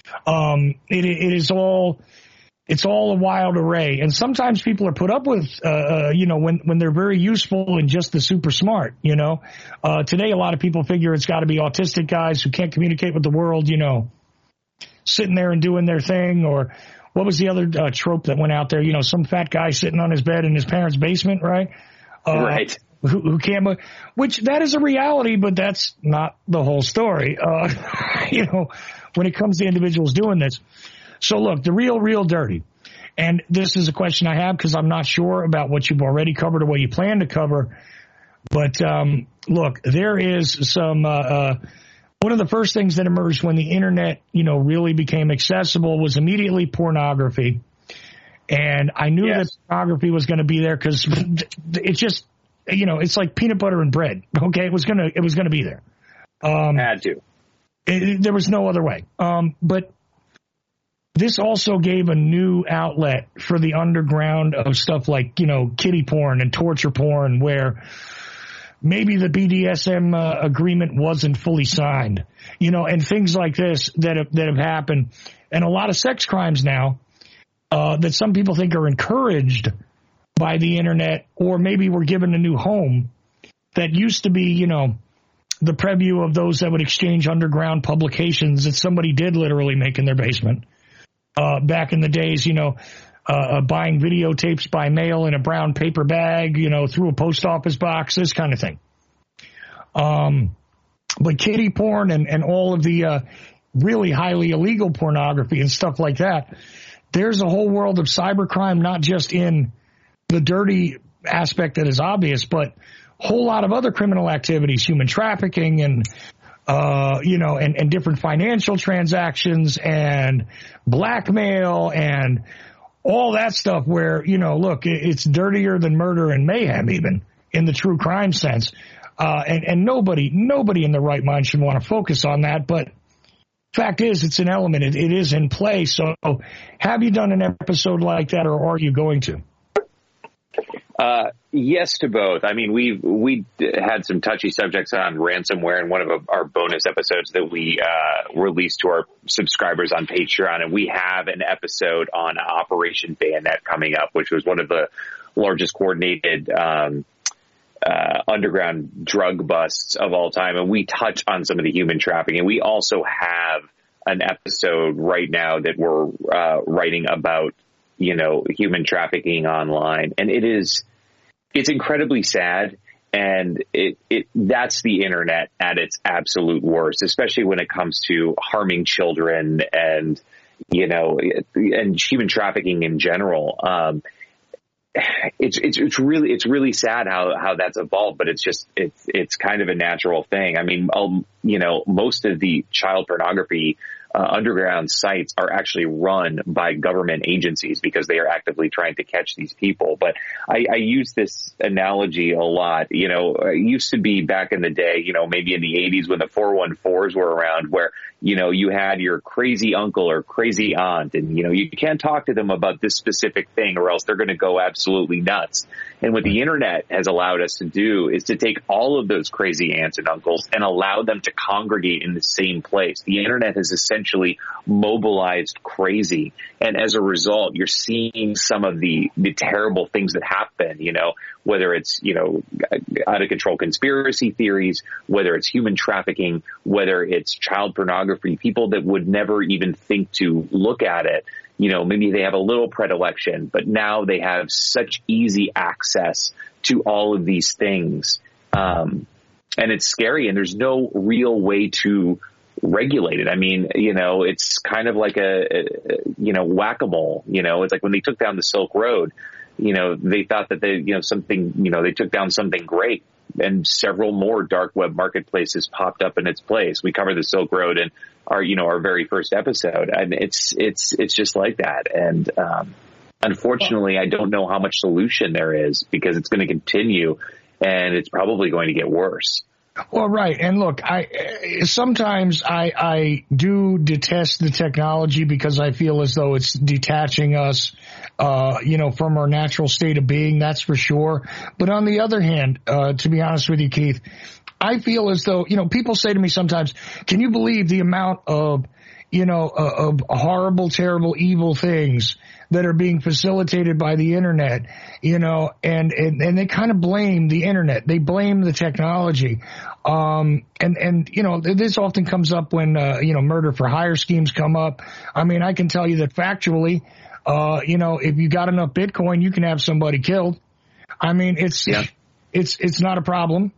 It's all a wild array. And sometimes people are put up with, you know, when they're very useful and just the super smart, you know. Today, a lot of people figure it's got to be autistic guys who can't communicate with the world, you know, sitting there and doing their thing. Or what was the other trope that went out there? You know, some fat guy sitting on his bed in his parents' basement, right? Right. Who can't, which that is a reality, but that's not the whole story. You know, when it comes to individuals doing this. So look, the real dirty. And this is a question I have because I'm not sure about what you've already covered or what you plan to cover. But look, there is some one of the first things that emerged when the internet, you know, really became accessible was immediately pornography. And I knew that pornography was going to be there because it's just, you know, it's like peanut butter and bread. Okay, it was gonna be there. Had to. There was no other way. But this also gave a new outlet for the underground of stuff like, you know, kiddie porn and torture porn, where maybe the BDSM agreement wasn't fully signed, you know, and things like this that have happened. And a lot of sex crimes now that some people think are encouraged by the internet, or maybe were given a new home, that used to be, you know, the preview of those that would exchange underground publications that somebody did literally make in their basement. Back in the days, you know, buying videotapes by mail in a brown paper bag, you know, through a post office box, this kind of thing. But kiddie porn and all of the really highly illegal pornography and stuff like that, there's a whole world of cybercrime, not just in the dirty aspect that is obvious, but a whole lot of other criminal activities, human trafficking and you know, and different financial transactions and blackmail and all that stuff where, you know, look, it's dirtier than murder and mayhem, even in the true crime sense. And nobody in their right mind should want to focus on that. But fact is, it's an element. It is in play. So have you done an episode like that, or are you going to? Yes to both. I mean, we had some touchy subjects on ransomware in one of our bonus episodes that we released to our subscribers on Patreon, and we have an episode on Operation Bayonet coming up, which was one of the largest coordinated underground drug busts of all time, and we touch on some of the human trafficking. We also have an episode right now that we're writing about, you know, human trafficking online, and it's incredibly sad, and that's the internet at its absolute worst, especially when it comes to harming children and, you know, and human trafficking in general. It's really sad how that's evolved, but it's kind of a natural thing. I mean, you know, most of the child pornography underground sites are actually run by government agencies because they are actively trying to catch these people. But I use this analogy a lot. You know, it used to be back in the day, you know, maybe in the 80s when the 414s were around, where, you know, you had your crazy uncle or crazy aunt, and, you know, you can't talk to them about this specific thing or else they're going to go absolutely nuts. And what the internet has allowed us to do is to take all of those crazy aunts and uncles and allow them to congregate in the same place. The internet has essentially mobilized crazy. And as a result, you're seeing some of the terrible things that happen, whether it's, out of control conspiracy theories, whether it's human trafficking, whether it's child pornography, people that would never even think to look at it. Maybe they have a little predilection, but now they have such easy access to all of these things. And it's scary, and there's no real way to regulate it. I mean, it's kind of like whack-a-mole. It's like when they took down the Silk Road, they thought that they took down something great, and several more dark web marketplaces popped up in its place. We covered the Silk Road in our very first episode, and it's just like that. And unfortunately, I don't know how much solution there is, because it's going to continue, and it's probably going to get worse. Well, right. And look, sometimes I do detest the technology, because I feel as though it's detaching us, from our natural state of being. That's for sure. But on the other hand, to be honest with you, Keith, I feel as though, people say to me sometimes, can you believe the amount of, of horrible, terrible, evil things that are being facilitated by the internet, and they kind of blame the internet. They blame the technology. This often comes up when, murder for hire schemes come up. I mean, I can tell you that factually, if you got enough Bitcoin, you can have somebody killed. I mean, it's not a problem.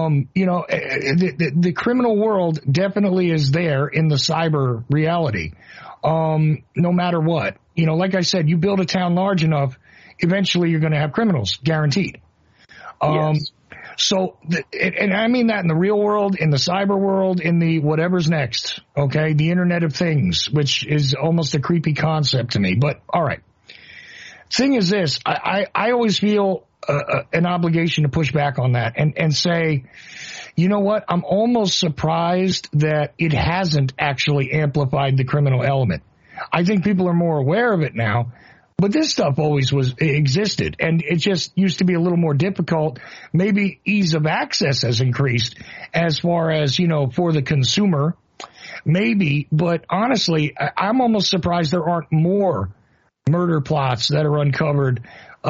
The criminal world definitely is there in the cyber reality. No matter what, like I said, you build a town large enough, eventually you're going to have criminals, guaranteed. Yes. So, and I mean that in the real world, in the cyber world, in the whatever's next, okay? The Internet of Things, which is almost a creepy concept to me, but all right. Thing is this, I always feel an obligation to push back on that and say, you know what? I'm almost surprised that it hasn't actually amplified the criminal element. I think people are more aware of it now, but this stuff always existed, and it just used to be a little more difficult. Maybe ease of access has increased as far as, for the consumer, maybe, but honestly, I'm almost surprised there aren't more murder plots that are uncovered,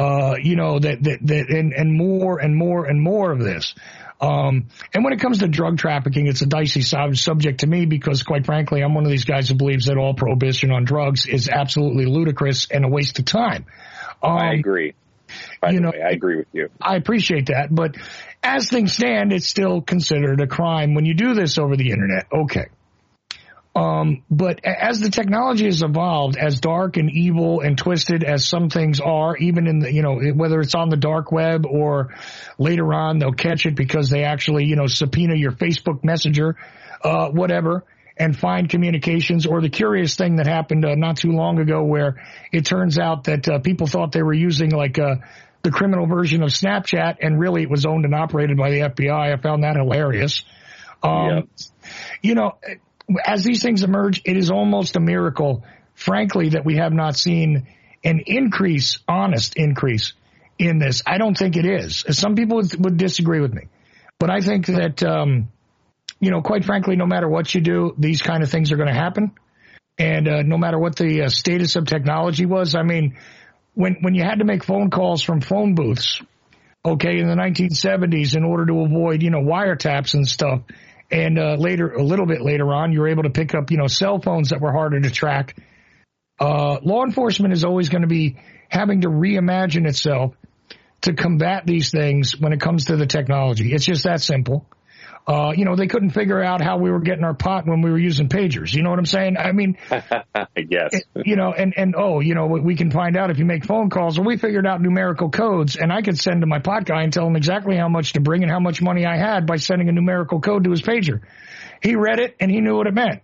and more and more and more of this. And when it comes to drug trafficking, it's a dicey subject to me, because quite frankly, I'm one of these guys who believes that all prohibition on drugs is absolutely ludicrous and a waste of time. I agree. By the way, I agree with you. I appreciate that. But as things stand, it's still considered a crime when you do this over the internet. Okay. But as the technology has evolved, as dark and evil and twisted as some things are, even in the, whether it's on the dark web or later on, they'll catch it because they actually, subpoena your Facebook Messenger, whatever, and find communications. Or the curious thing that happened not too long ago, where it turns out that people thought they were using the criminal version of Snapchat, and really it was owned and operated by the FBI. I found that hilarious. As these things emerge, it is almost a miracle, frankly, that we have not seen an honest increase in this. I don't think it is. Some people would disagree with me, but I think that, quite frankly, no matter what you do, these kind of things are going to happen. And no matter what the status of technology was, I mean, when you had to make phone calls from phone booths, okay, in the 1970s in order to avoid, wiretaps and stuff, and a little bit later on, you're able to pick up, cell phones that were harder to track. Law enforcement is always going to be having to reimagine itself to combat these things when it comes to the technology. It's just that simple. They couldn't figure out how we were getting our pot when we were using pagers. You know what I'm saying? I mean, yes. We can find out if you make phone calls. Well, we figured out numerical codes, and I could send to my pot guy and tell him exactly how much to bring and how much money I had by sending a numerical code to his pager. He read it and he knew what it meant.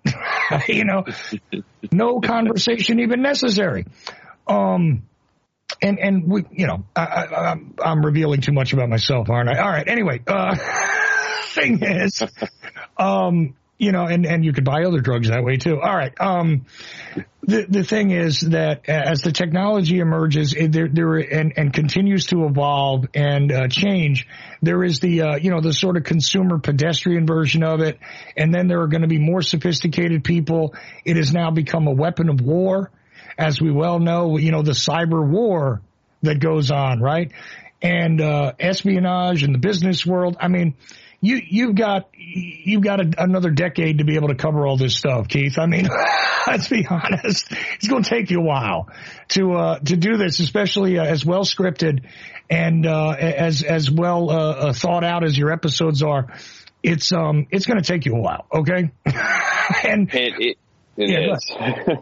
No conversation even necessary. And we, I'm revealing too much about myself, aren't I? All right. Anyway, thing is, and you could buy other drugs that way too. All right. The thing is that as the technology emerges and continues to evolve and change, there is the sort of consumer pedestrian version of it. And then there are going to be more sophisticated people. It has now become a weapon of war, as we well know, the cyber war that goes on, right? And espionage in the business world. I mean, you've got another decade to be able to cover all this stuff, Keith. I mean, let's be honest. It's going to take you a while to do this, especially as well scripted and as well thought out as your episodes are. It's going to take you a while, okay? And it is.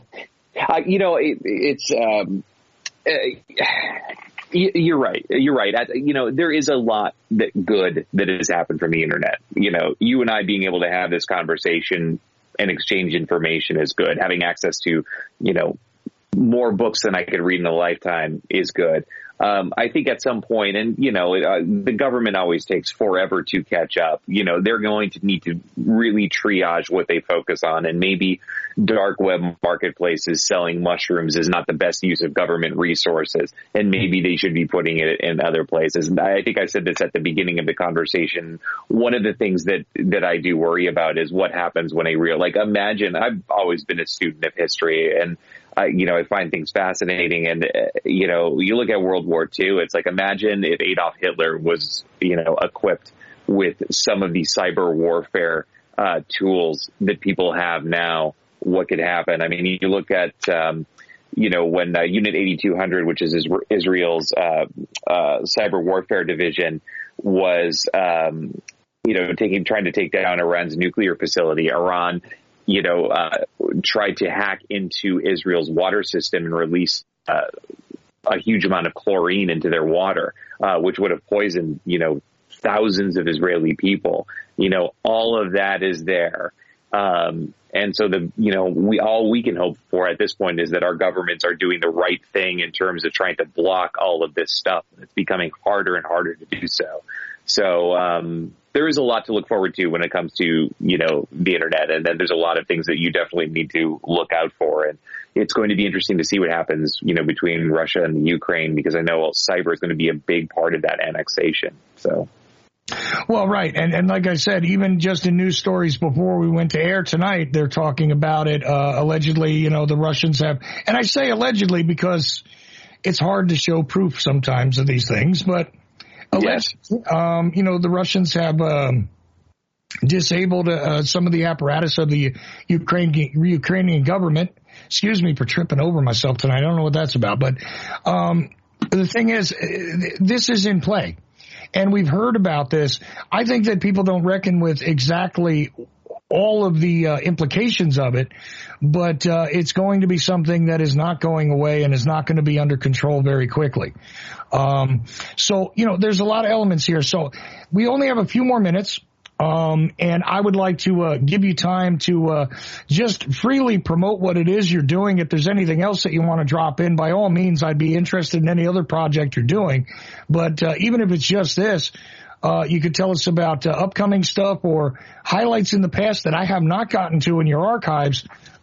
You're right. There is a lot good that has happened from the internet. You and I being able to have this conversation and exchange information is good. Having access to, more books than I could read in a lifetime is good. I think at some point, and, the government always takes forever to catch up. They're going to need to really triage what they focus on, and maybe dark web marketplaces selling mushrooms is not the best use of government resources, and maybe they should be putting it in other places. And I think I said this at the beginning of the conversation. One of the things that I do worry about is what happens when imagine, I've always been a student of history, and I find things fascinating. And, you look at World War II, it's like, imagine if Adolf Hitler was, equipped with some of these cyber warfare tools that people have now. What could happen? I mean, you look at, when Unit 8200, which is Israel's cyber warfare division, was, trying to take down Iran's nuclear facility. Iran tried to hack into Israel's water system and release a huge amount of chlorine into their water, which would have poisoned, thousands of Israeli people. All of that is there. And so all we can hope for at this point is that our governments are doing the right thing in terms of trying to block all of this stuff. It's becoming harder and harder to do so. So, there is a lot to look forward to when it comes to, the internet. And then there's a lot of things that you definitely need to look out for. And it's going to be interesting to see what happens, between Russia and the Ukraine, because I know cyber is going to be a big part of that annexation. So. Well, right. And like I said, even just in news stories before we went to air tonight, they're talking about it. Allegedly, the Russians have, and I say allegedly because it's hard to show proof sometimes of these things, but yes. The Russians have disabled some of the apparatus of the Ukrainian government. Excuse me for tripping over myself tonight. I don't know what that's about. But the thing is, this is in play. And we've heard about this. I think that people don't reckon with exactly all of the implications of it, but it's going to be something that is not going away and is not going to be under control very quickly. So, there's a lot of elements here. So we only have a few more minutes. And I would like to give you time to just freely promote what it is you're doing. If there's anything else that you want to drop in, by all means, I'd be interested in any other project you're doing. But even if it's just this, you could tell us about upcoming stuff or highlights in the past that I have not gotten to in your archives.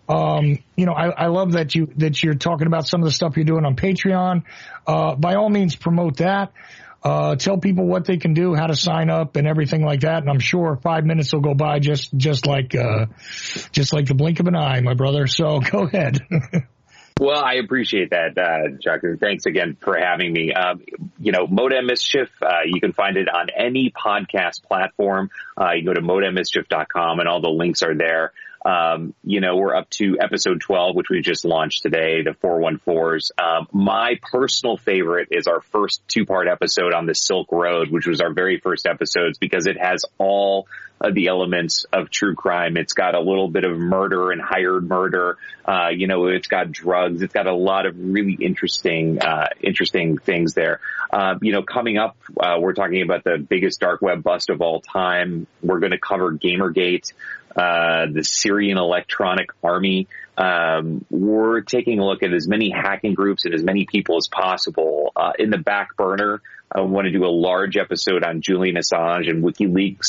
I love that you're talking about some of the stuff you're doing on Patreon. By all means, promote that. Tell people what they can do, how to sign up and everything like that. And I'm sure 5 minutes will go by just like the blink of an eye, my brother. So go ahead. Well, I appreciate that, Chuck. And thanks again for having me. Modem Mischief, you can find it on any podcast platform. You go to modemmischief.com and all the links are there. We're up to episode 12, which we just launched today, the 414s. My personal favorite is our first 2-part episode on the Silk Road, which was our very first episodes because it has all of the elements of true crime. It's got a little bit of murder and hired murder. It's got drugs. It's got a lot of really interesting things there. Coming up, we're talking about the biggest dark web bust of all time. We're going to cover Gamergate, the Syrian Electronic Army. We're taking a look at as many hacking groups and as many people as possible. In the back burner, I want to do a large episode on Julian Assange and WikiLeaks.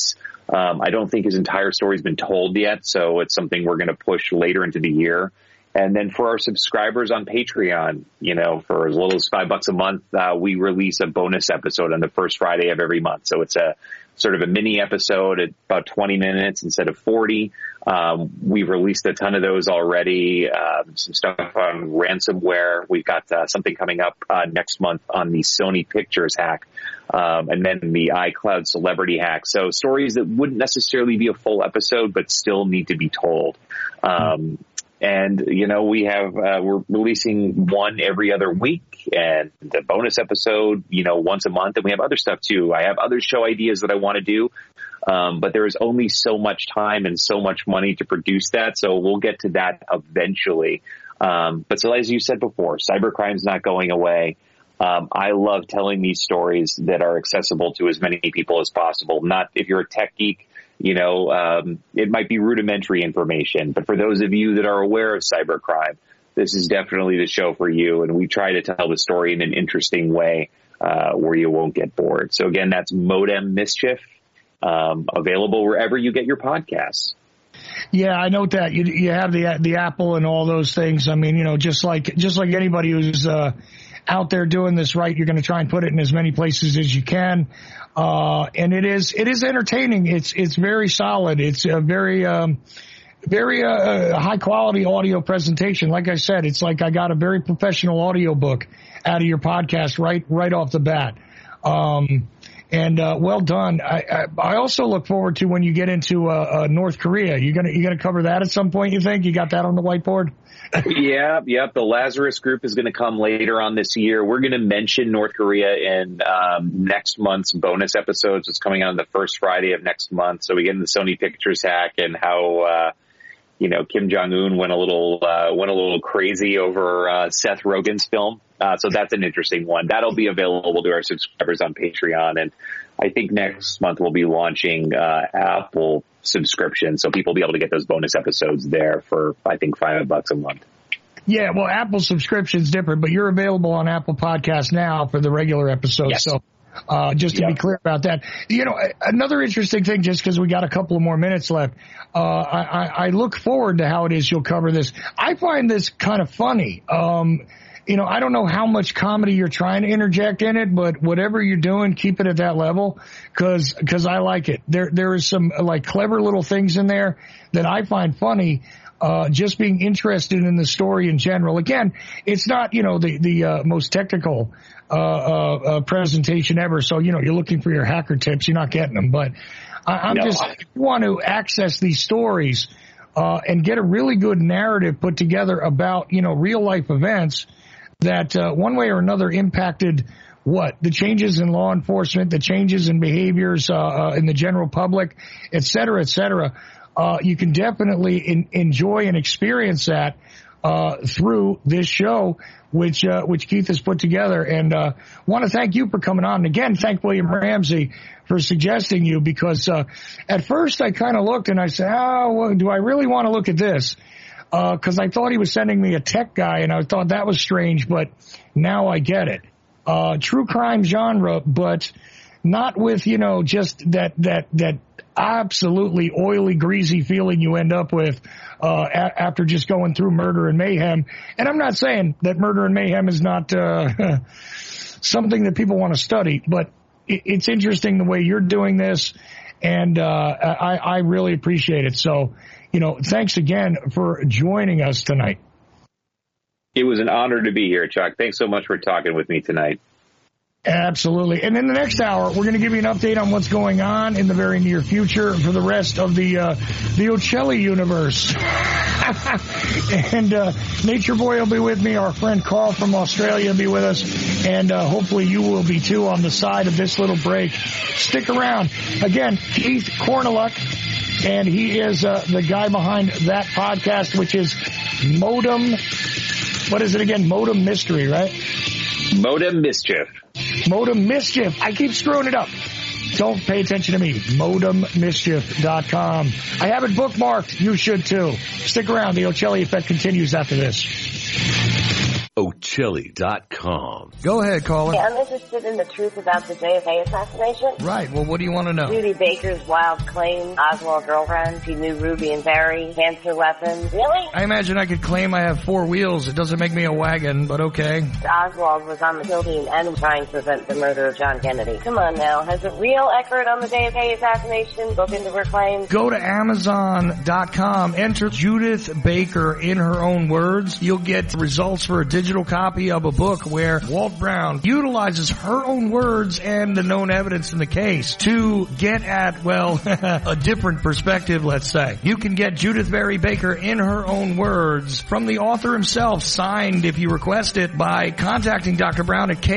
I don't think his entire story's been told yet, so it's something we're going to push later into the year. And then for our subscribers on Patreon, for as little as $5 a month, we release a bonus episode on the first Friday of every month. So it's a sort of a mini episode at about 20 minutes instead of 40. We've released a ton of those already. Some stuff on ransomware. We've got something coming up next month on the Sony Pictures hack. And then the iCloud celebrity hack. So stories that wouldn't necessarily be a full episode, but still need to be told. And, we're releasing one every other week and the bonus episode, once a month. And we have other stuff too. I have other show ideas that I want to do. But there is only so much time and so much money to produce that. So we'll get to that eventually. But so as you said before, cybercrime's not going away. I love telling these stories that are accessible to as many people as possible. Not if you're a tech geek. It might be rudimentary information, but for those of you that are aware of cybercrime, this is definitely the show for you. And we try to tell the story in an interesting way, where you won't get bored. So again, that's Modem Mischief, available wherever you get your podcasts. Yeah, I note that you have the Apple and all those things. I mean, just like anybody who's, out there doing this right, you're going to try and put it in as many places as you can. And it is entertaining. It's very solid. It's a very high quality audio presentation. Like I said, it's like I got a very professional audio book out of your podcast right off the bat. And well done. I also look forward to when you get into North Korea. You're gonna cover that at some point. You think you got that on the whiteboard? Yep. The Lazarus Group is going to come later on this year. We're going to mention North Korea in next month's bonus episodes. It's coming out on the first Friday of next month. So we get into the Sony Pictures hack and how Kim Jong-un went a little crazy over Seth Rogen's film. So that's an interesting one. That'll be available to our subscribers on Patreon. And I think next month we'll be launching Apple subscription, so people will be able to get those bonus episodes there for, I think, $5 a month. Yeah, well, Apple subscription's different, but you're available on Apple Podcasts now for the regular episodes. Yes. So just to be clear about that. Another interesting thing, just because we got a couple of more minutes left, I look forward to how it is you'll cover this. I find this kind of funny. I don't know how much comedy you're trying to interject in it, but whatever you're doing, keep it at that level, cause I like it. There is some clever little things in there that I find funny, just being interested in the story in general. Again, it's not, the most technical, presentation ever. So, you're looking for your hacker tips. You're not getting them, but I want to access these stories, and get a really good narrative put together about, real life events that one way or another impacted the changes in law enforcement, the changes in behaviors in the general public, et cetera, et cetera. You can definitely enjoy and experience that through this show, which Keith has put together. And want to thank you for coming on. And again, thank William Ramsey for suggesting you, because at first I kind of looked and I said, do I really want to look at this? Because I thought he was sending me a tech guy, and I thought that was strange, but now I get it. True crime genre, but not with, just that absolutely oily, greasy feeling you end up with after just going through Murder and Mayhem. And I'm not saying that Murder and Mayhem is not something that people want to study, but it's interesting the way you're doing this, and I really appreciate it. So, thanks again for joining us tonight. It was an honor to be here, Chuck. Thanks so much for talking with me tonight. Absolutely. And in the next hour, we're going to give you an update on what's going on in the very near future for the rest of the Ocelli universe. And Nature Boy will be with me. Our friend Carl from Australia will be with us. And hopefully you will be, too, on the side of this little break. Stick around. Again, Keith Korneluk. And he is the guy behind that podcast, which is Modem. What is it again? Modem Mystery, right? Modem Mischief. Modem Mischief. I keep screwing it up. Don't pay attention to me. ModemMischief.com. I have it bookmarked. You should too. Stick around. The Ocelli Effect continues after this. Ocelli.com. Go ahead, caller. Hey, I'm interested in the truth about the JFK assassination. Right. Well, what do you want to know? Judy Baker's wild claim, Oswald girlfriend, she knew Ruby and Barry, cancer weapons. Really? I imagine I could claim I have 4 wheels. It doesn't make me a wagon, but okay. Oswald was on the kill team and trying to prevent the murder of John Kennedy. Come on now. Has a real expert on the JFK assassination looked into her claims? Go to Amazon.com, enter Judith Baker in her own words. You'll get results for a digital copy of a book where Walt Brown utilizes her own words and the known evidence in the case to get at, well, a different perspective, let's say. You can get Judith Barry Baker in her own words from the author himself, signed if you request it by contacting Dr. Brown at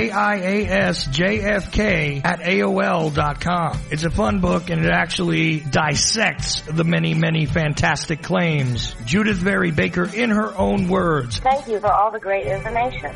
KIASJFK@AOL.com. It's a fun book and it actually dissects the many, many fantastic claims. Judith Barry Baker in her own words. Thank you for all the great information.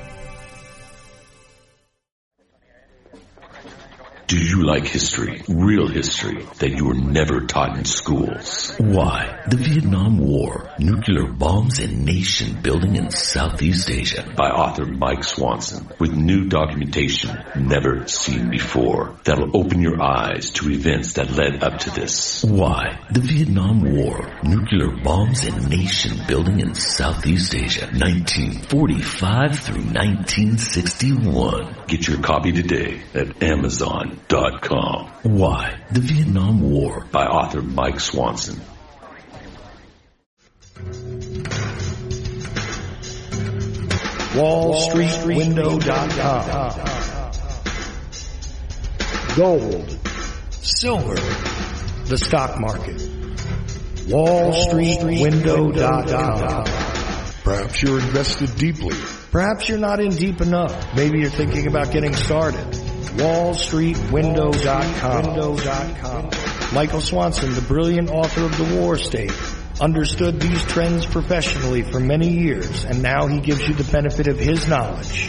Do you like history, real history, that you were never taught in schools? Why? The Vietnam War, Nuclear Bombs and Nation Building in Southeast Asia by author Mike Swanson with new documentation never seen before that'll open your eyes to events that led up to this. Why? The Vietnam War, Nuclear Bombs and Nation Building in Southeast Asia, 1945 through 1961. Get your copy today at Amazon.com. Why? The Vietnam War by author Mike Swanson. WallStreetWindow.com. Gold, silver, the stock market. WallStreetWindow.com. Perhaps you're invested deeply. Perhaps you're not in deep enough. Maybe you're thinking about getting started. WallStreetWindow.com. Michael Swanson, the brilliant author of The War State, understood these trends professionally for many years, and now he gives you the benefit of his knowledge.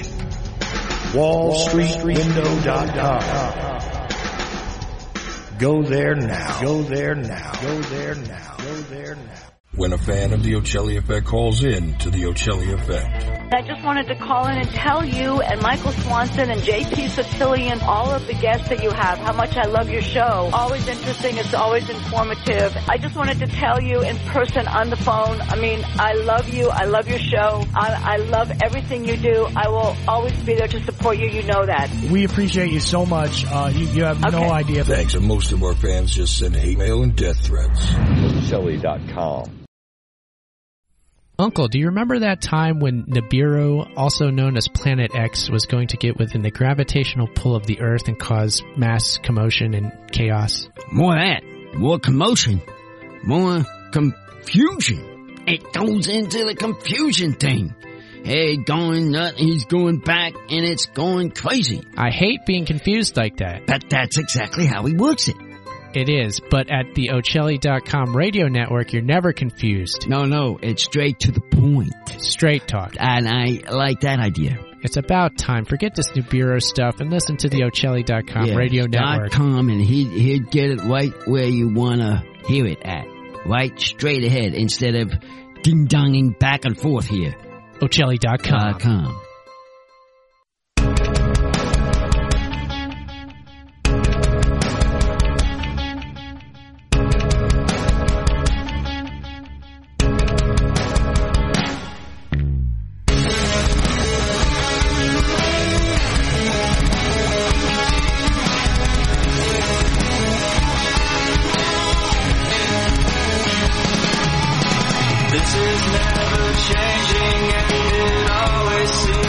WallStreetWindow.com. Go there now. Go there now. Go there now. Go there now. When a fan of the Ocelli Effect calls in to the Ocelli Effect. I just wanted to call in and tell you and Michael Swanson and JP Sicilian, all of the guests that you have, how much I love your show. Always interesting. It's always informative. I just wanted to tell you in person on the phone. I mean, I love you. I love your show. I love everything you do. I will always be there to support you. You know that. We appreciate you so much. You have no idea. Thanks. And most of our fans just send hate mail and death threats. Ocelli.com. Uncle, do you remember that time when Nibiru, also known as Planet X, was going to get within the gravitational pull of the Earth and cause mass commotion and chaos? More of that. More commotion. More confusion. It goes into the confusion thing. Hey, going nut, he's going back, and it's going crazy. I hate being confused like that. But that's exactly how he works it. It is, but at the Ocelli.com radio network, you're never confused. No, it's straight to the point. Straight talk. And I like that idea. It's about time. Forget this Nibiru stuff and listen to the Ocelli.com radio network. .com, and he'd get it right where you want to hear it at. Right straight ahead instead of ding-donging back and forth here. Ocelli.com. This is never changing, and it always seems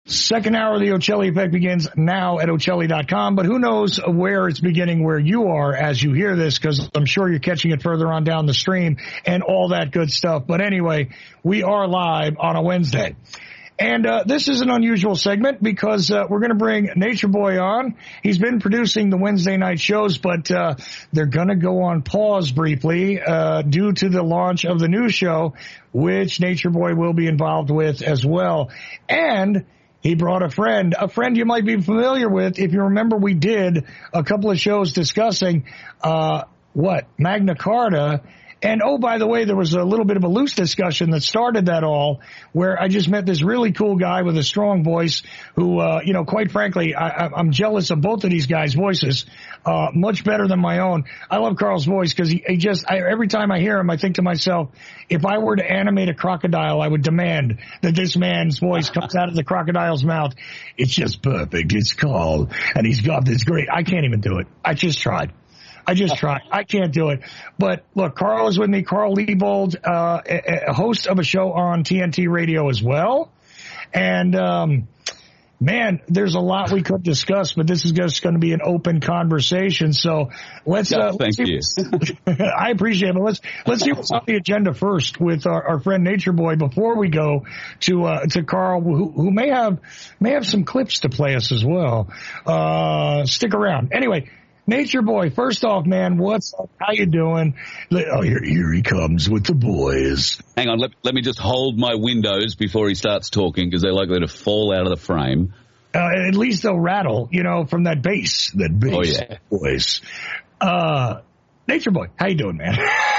Second hour of the Ocelli Effect begins now at Ocelli.com, but who knows where it's beginning where you are as you hear this, because I'm sure you're catching it further on down the stream and all that good stuff. But anyway, we are live on a Wednesday. And this is an unusual segment because we're going to bring Nature Boy on. He's been producing the Wednesday night shows, but they're going to go on pause briefly due to the launch of the new show, which Nature Boy will be involved with as well. And he brought a friend you might be familiar with. If you remember, we did a couple of shows discussing, Magna Carta. And, oh, by the way, there was a little bit of a loose discussion that started that all, where I just met this really cool guy with a strong voice who, quite frankly, I'm jealous of both of these guys' voices, much better than my own. I love Carl's voice because every time I hear him, I think to myself, if I were to animate a crocodile, I would demand that this man's voice comes out of the crocodile's mouth. It's just perfect. It's Carl. And he's got this great, I can't even do it. I just tried. I can't do it. But look, Carl is with me. Carl Liebold, a host of a show on TNT Radio as well. And, man, there's a lot we could discuss, but this is just going to be an open conversation. So let's thank you. I appreciate it. But let's see what's on the agenda first with our friend Nature Boy before we go to Carl, who may have some clips to play us as well. Stick around. Anyway, Nature Boy, first off, man, what's up? How you doing? Oh, here he comes with the boys. Hang on, let me just hold my windows before he starts talking, because they're likely to fall out of the frame. At least they'll rattle, from that bass. Oh, yeah. Voice. Nature Boy, how you doing, man?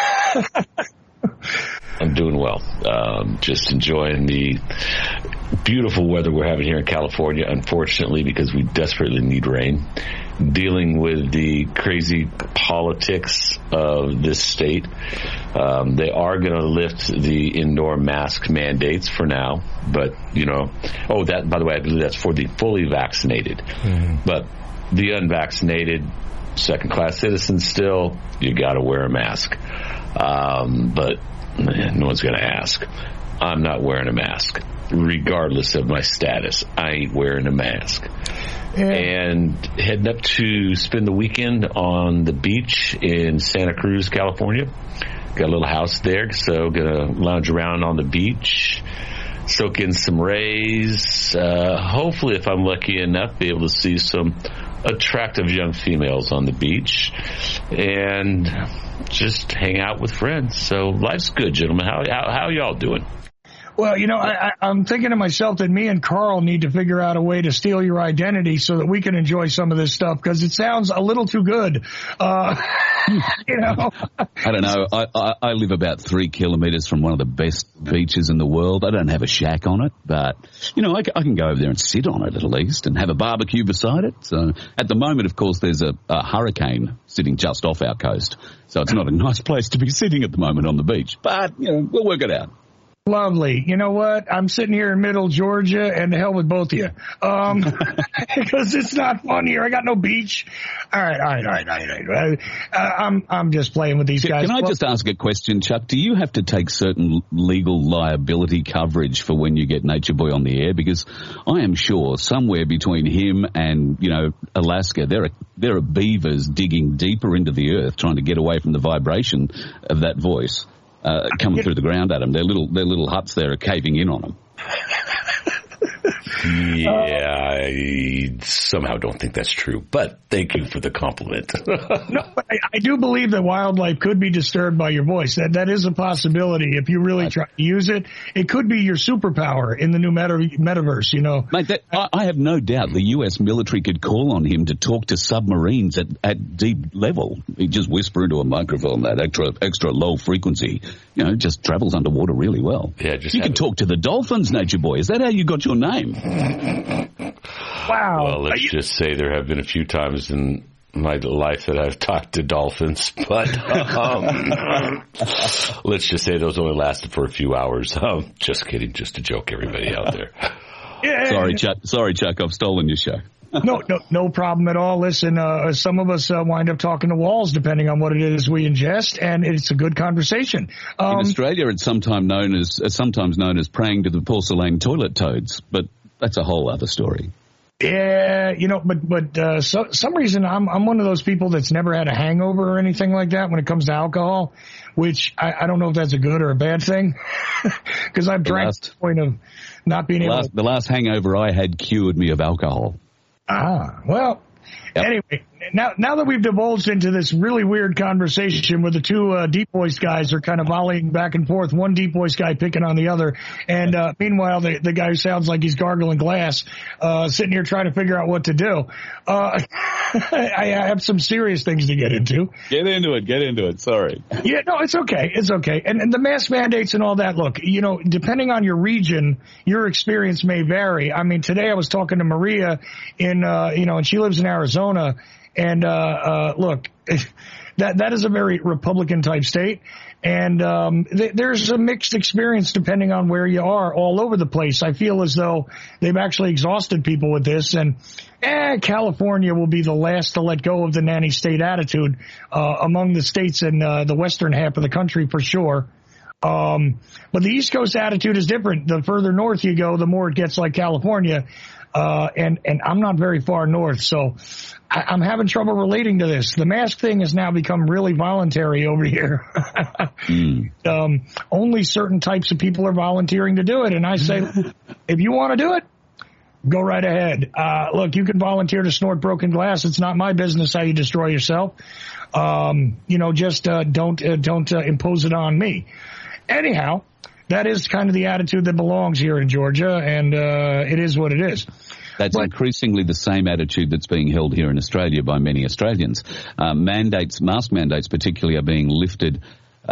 I'm doing well. Just enjoying the beautiful weather we're having here in California, unfortunately, because we desperately need rain. Dealing with the crazy politics of this state. They are going to lift the indoor mask mandates for now, but, that, by the way, I believe that's for the fully vaccinated. Mm-hmm. But the unvaccinated, second-class citizens still, you got to wear a mask. But no one's going to ask. I'm not wearing a mask, regardless of my status. I ain't wearing a mask. Yeah. And heading up to spend the weekend on the beach in Santa Cruz, California. Got a little house there, so gonna lounge around on the beach, soak in some rays. Hopefully, if I'm lucky enough, be able to see some attractive young females on the beach and just hang out with friends. So life's good, gentlemen. How y'all doing? Well, I'm thinking to myself that me and Carl need to figure out a way to steal your identity so that we can enjoy some of this stuff, because it sounds a little too good. I don't know. I live about 3 kilometers from one of the best beaches in the world. I don't have a shack on it, but, I can go over there and sit on it at least and have a barbecue beside it. So at the moment, of course, there's a hurricane sitting just off our coast. So it's not a nice place to be sitting at the moment on the beach, but, we'll work it out. Lovely. You know what? I'm sitting here in middle Georgia, and the hell with both of you. Because it's not fun here. I got no beach. All right. I'm just playing with these guys. Can I just ask a question, Chuck? Do you have to take certain legal liability coverage for when you get Nature Boy on the air? Because I am sure somewhere between him and, Alaska, there are beavers digging deeper into the earth trying to get away from the vibration of that voice. Coming through the ground at them. Their little huts there are caving in on them. Yeah, I somehow don't think that's true, but thank you for the compliment. No, but I do believe that wildlife could be disturbed by your voice. That is a possibility. If you really try to use it, it could be your superpower in the new metaverse, Mate, I have no doubt the U.S. military could call on him to talk to submarines at deep level. He just whisper into a microphone, that extra low frequency, just travels underwater really well. Yeah, you can talk to the dolphins, Nature Boy. Is that how you got your name? Wow. Well, let's just say there have been a few times in my life that I've talked to dolphins, but let's just say those only lasted for a few hours. Just kidding. Just a joke, everybody out there. Yeah. Sorry, Chuck. I've stolen your show. No problem at all. Listen, some of us wind up talking to walls depending on what it is we ingest, and it's a good conversation. In Australia, it's sometimes known as praying to the porcelain toilet toads, but that's a whole other story. Yeah, but some reason I'm one of those people that's never had a hangover or anything like that when it comes to alcohol, which I don't know if that's a good or a bad thing, because I've drank to the point of not being able to. The last hangover I had cured me of alcohol. Well, anyway, now that we've divulged into this really weird conversation where the two deep voice guys are kind of volleying back and forth, one deep voice guy picking on the other, and meanwhile the guy who sounds like he's gargling glass sitting here trying to figure out what to do. I have some serious things to get into. Get into it. Sorry. Yeah, no, it's okay. And the mask mandates and all that, look, depending on your region, your experience may vary. I mean, today I was talking to Maria and she lives in Arizona. And, look, that is a very Republican type state. And, there's a mixed experience depending on where you are all over the place. I feel as though they've actually exhausted people with this, and, California will be the last to let go of the nanny state attitude, among the states in, the western half of the country for sure. But the East Coast attitude is different. The further north you go, the more it gets like California. And I'm not very far north, so I'm having trouble relating to this. The mask thing has now become really voluntary over here. Only certain types of people are volunteering to do it. And I say, if you want to do it, go right ahead. Look, you can volunteer to snort broken glass. It's not my business how you destroy yourself. Just don't impose it on me. Anyhow, that is kind of the attitude that belongs here in Georgia, and it is what it is. That's increasingly the same attitude that's being held here in Australia by many Australians. Mask mandates particularly, are being lifted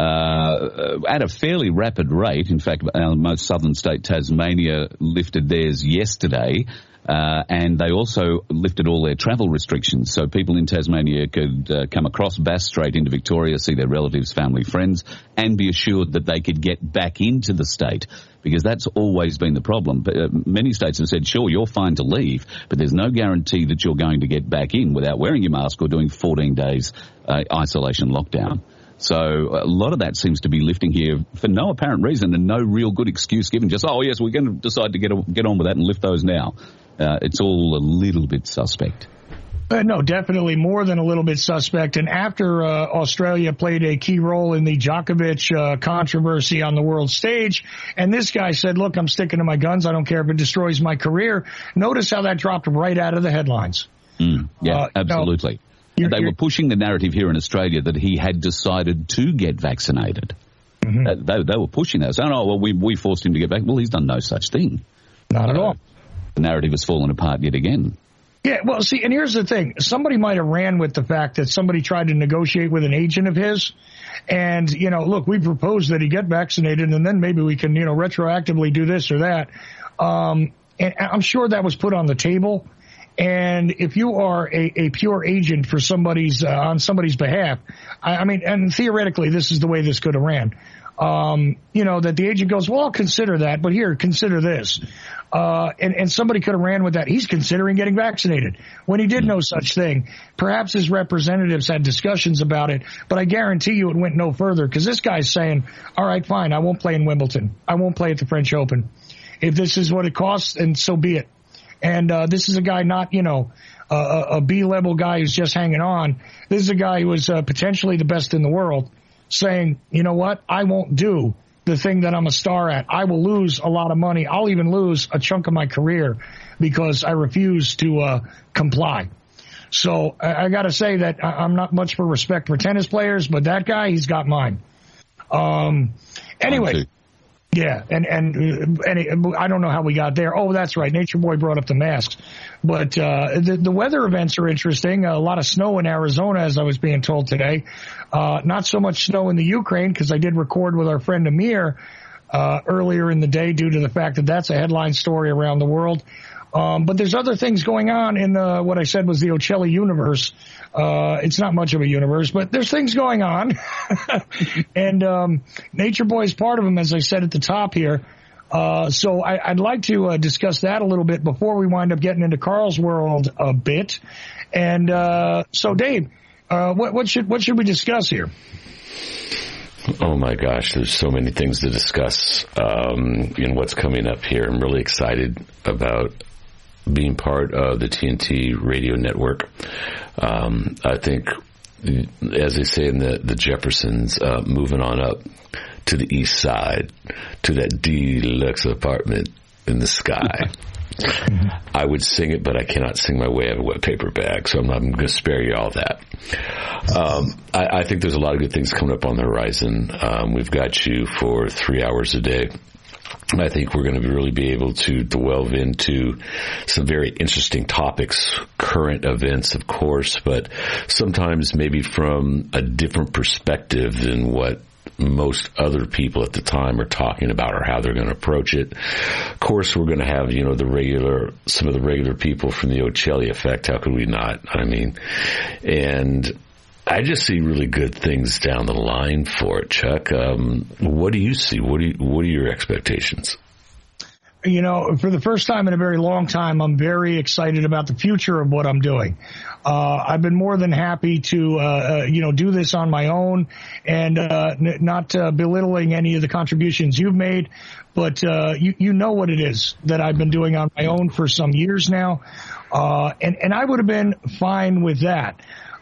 at a fairly rapid rate. In fact, our most southern state, Tasmania, lifted theirs yesterday. And they also lifted all their travel restrictions, so people in Tasmania could come across Bass Strait into Victoria, see their relatives, family, friends, and be assured that they could get back into the state, because that's always been the problem. Many states have said, sure, you're fine to leave, but there's no guarantee that you're going to get back in without wearing your mask or doing 14 days isolation lockdown. So a lot of that seems to be lifting here for no apparent reason and no real good excuse given. Just, yes, we're going to decide to get on with that and lift those now. It's all a little bit suspect. No, definitely more than a little bit suspect. And after Australia played a key role in the Djokovic controversy on the world stage, and this guy said, look, I'm sticking to my guns. I don't care if it destroys my career. Notice how that dropped right out of the headlines. Absolutely. They were pushing the narrative here in Australia that he had decided to get vaccinated. Mm-hmm. They were pushing that. Saying, we forced him to get back. Well, he's done no such thing. Not at all. The narrative has fallen apart yet again. Yeah, well, see, and here's the thing. Somebody might have ran with the fact that somebody tried to negotiate with an agent of his. And, look, we proposed that he get vaccinated, and then maybe we can, retroactively do this or that. And I'm sure that was put on the table. And if you are a pure agent for somebody's on somebody's behalf, I mean, and theoretically, this is the way this could have ran. That the agent goes, well, I'll consider that, but here, consider this. And somebody could have ran with that. He's considering getting vaccinated when he did no such thing. Perhaps his representatives had discussions about it, but I guarantee you it went no further, because this guy's saying, all right, fine, I won't play in Wimbledon. I won't play at the French Open. If this is what it costs, and so be it. And this is a guy not, a B-level guy who's just hanging on. This is a guy who is potentially the best in the world, saying, you know what, I won't do the thing that I'm a star at. I will lose a lot of money. I'll even lose a chunk of my career because I refuse to comply. So I got to say that I'm not much for respect for tennis players, but that guy, he's got mine. Anyway. Yeah, and I don't know how we got there. Oh, that's right. Nature Boy brought up the masks. But the weather events are interesting. A lot of snow in Arizona, as I was being told today. Not so much snow in the Ukraine, because I did record with our friend Amir earlier in the day due to the fact that that's a headline story around the world. But there's other things going on in what I said was the Ocelli universe. It's not much of a universe, but there's things going on. And Nature Boy is part of them, as I said at the top here. So I'd like to discuss that a little bit before we wind up getting into Carl's world a bit. And so, Dave, what should we discuss here? Oh my gosh, there's so many things to discuss in what's coming up here. I'm really excited about being part of the TNT radio network. I think, as they say in the Jeffersons, moving on up to the east side, to that deluxe apartment in the sky. I would sing it, but I cannot sing my way out of a wet paper bag, so I'm going to spare you all that. I think there's a lot of good things coming up on the horizon. We've got you for 3 hours a day. I think we're going to really be able to delve into some very interesting topics, current events, of course, but sometimes maybe from a different perspective than what most other people at the time are talking about or how they're going to approach it. Of course, we're going to have, some of the regular people from the Ocelli Effect. How could we not? I mean, and I just see really good things down the line for it, Chuck. What do you see? What are your expectations? For the first time in a very long time, I'm very excited about the future of what I'm doing. I've been more than happy to, do this on my own and not belittling any of the contributions you've made. But you know what it is that I've been doing on my own for some years now. And I would have been fine with that.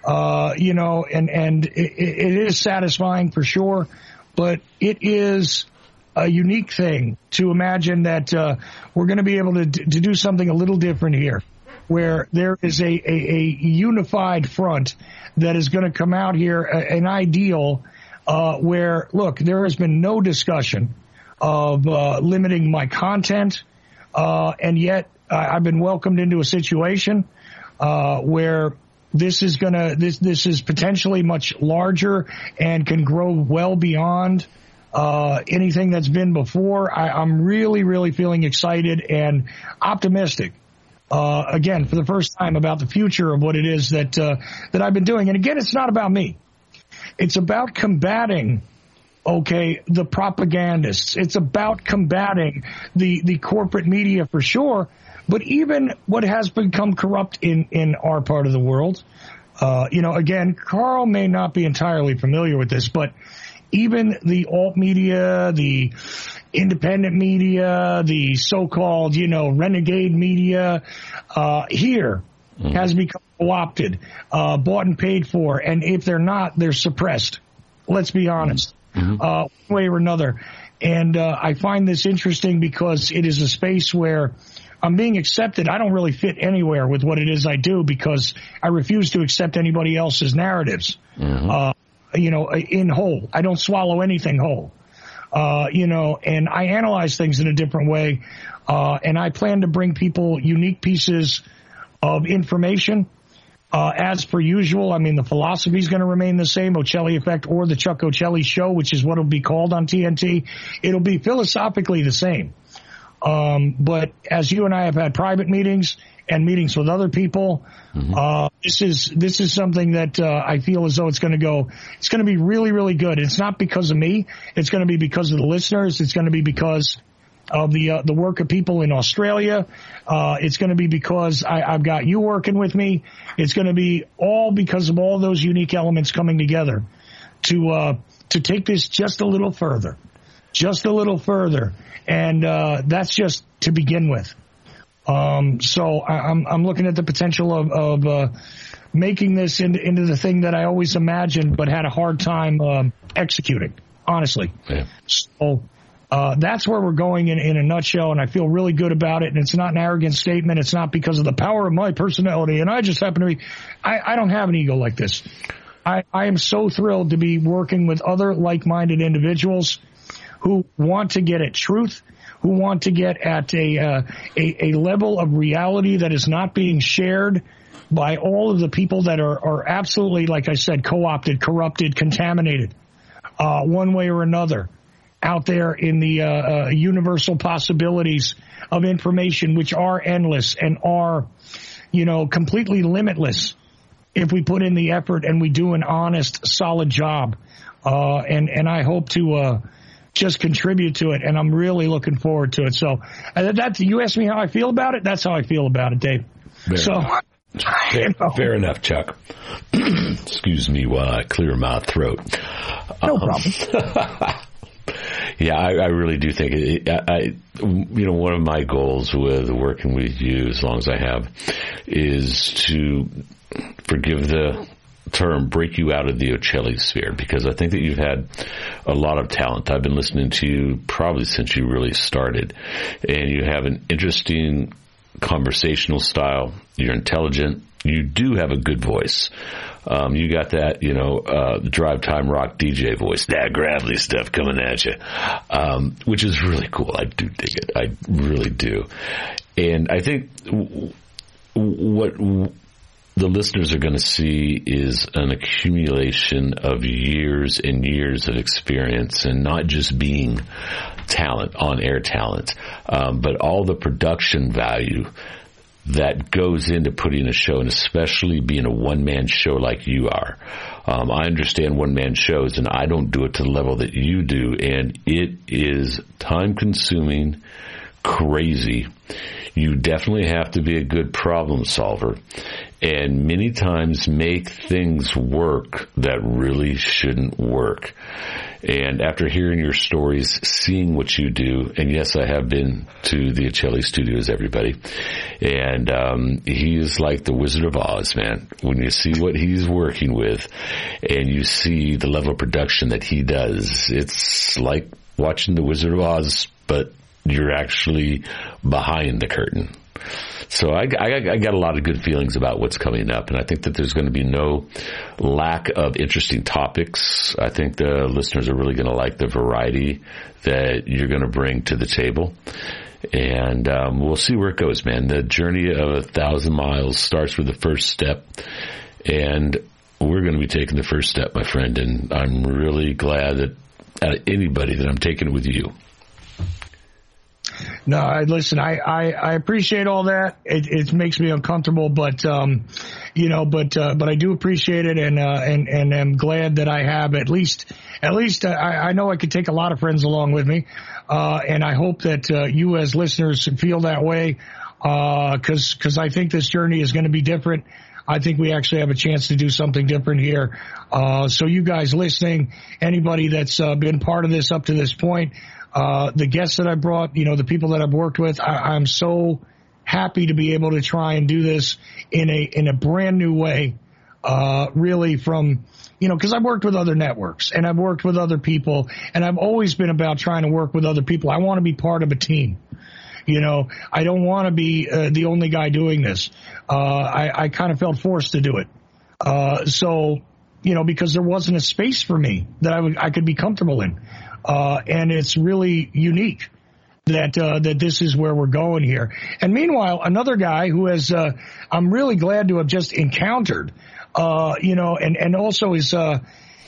And it is satisfying for sure, but it is a unique thing to imagine that we're going to be able to do something a little different here, where there is a unified front that is going to come out here, an ideal where, look, there has been no discussion of limiting my content, and yet I've been welcomed into a situation where this is potentially much larger and can grow well beyond anything that's been before. I'm really, really feeling excited and optimistic, again, for the first time about the future of what it is that I've been doing. And again, it's not about me. It's about combating, the propagandists. It's about combating the corporate media for sure, but even what has become corrupt in our part of the world. Again, Carl may not be entirely familiar with this, but even the alt media, the independent media, the so-called, renegade media, here has become co-opted, bought and paid for. And if they're not, they're suppressed. Let's be honest, one way or another. And I find this interesting because it is a space where I'm being accepted. I don't really fit anywhere with what it is I do because I refuse to accept anybody else's narratives. In whole. I don't swallow anything whole. And I analyze things in a different way. And I plan to bring people unique pieces of information. As per usual, I mean, the philosophy is going to remain the same, Ocelli Effect or the Chuck Ocelli Show, which is what it'll be called on TNT. It'll be philosophically the same. But as you and I have had private meetings and meetings with other people, this is something that I feel as though it's going to be really, really good. It's not because of me. It's going to be because of the listeners. It's going to be because of the work of people in Australia. It's going to be because I've got you working with me. It's going to be all because of all those unique elements coming together to take this just a little further. And that's just to begin with. So I'm looking at the potential of making this into the thing that I always imagined but had a hard time executing, honestly. Yeah. So that's where we're going in a nutshell, and I feel really good about it. And it's not an arrogant statement. It's not because of the power of my personality, and I just happen to be – I don't have an ego like this. I am so thrilled to be working with other like-minded individuals who want to get at truth, who want to get at a level of reality that is not being shared by all of the people that are absolutely, like I said, co-opted, corrupted, contaminated, one way or another, out there in the universal possibilities of information, which are endless and are, completely limitless if we put in the effort and we do an honest, solid job. And I hope to just contribute to it, and I'm really looking forward to it. So you asked me how I feel about it. That's how I feel about it, Dave. Very so nice. Fair enough, Chuck. Excuse me while I clear my throat. No problem. Yeah, I really do think one of my goals with working with you, as long as I have, is to, forgive the term, break you out of the Ocelli sphere, because I think that you've had a lot of talent. I've been listening to you probably since you really started, and you have an interesting conversational style. You're intelligent. You do have a good voice. You got that, drive time rock DJ voice, that gravelly stuff coming at you, which is really cool. I do dig it. I really do. And I think what the listeners are going to see is an accumulation of years and years of experience, and not just being talent, on-air talent, but all the production value that goes into putting a show, and especially being a one-man show like you are. I understand one-man shows, and I don't do it to the level that you do, and it is time-consuming, crazy. You definitely have to be a good problem solver, and many times make things work that really shouldn't work. And after hearing your stories, seeing what you do, and yes, I have been to the Ocelli studios, everybody, and he is like the Wizard of Oz, man. When you see what he's working with, and you see the level of production that he does, it's like watching the Wizard of Oz, but you're actually behind the curtain. So I got a lot of good feelings about what's coming up, and I think that there's going to be no lack of interesting topics. I think the listeners are really going to like the variety that you're going to bring to the table, and we'll see where it goes, man. The journey of 1,000 miles starts with the first step, and we're going to be taking the first step, my friend, and I'm really glad that out of anybody that I'm taking it with you. No, listen, I appreciate all that. It makes me uncomfortable, but I do appreciate it, and I'm glad that I have at least I know I could take a lot of friends along with me, and I hope that you as listeners feel that way, because I think this journey is going to be different. I think we actually have a chance to do something different here. So you guys listening, anybody that's been part of this up to this point, the guests that I brought, the people that I've worked with, I'm so happy to be able to try and do this in a brand new way, really from, because I've worked with other networks and I've worked with other people, and I've always been about trying to work with other people. I want to be part of a team. I don't want to be the only guy doing this. I kind of felt forced to do it. Because there wasn't a space for me that I could be comfortable in. And it's really unique that this is where we're going here. And meanwhile, another guy who has, I'm really glad to have just encountered, and also his I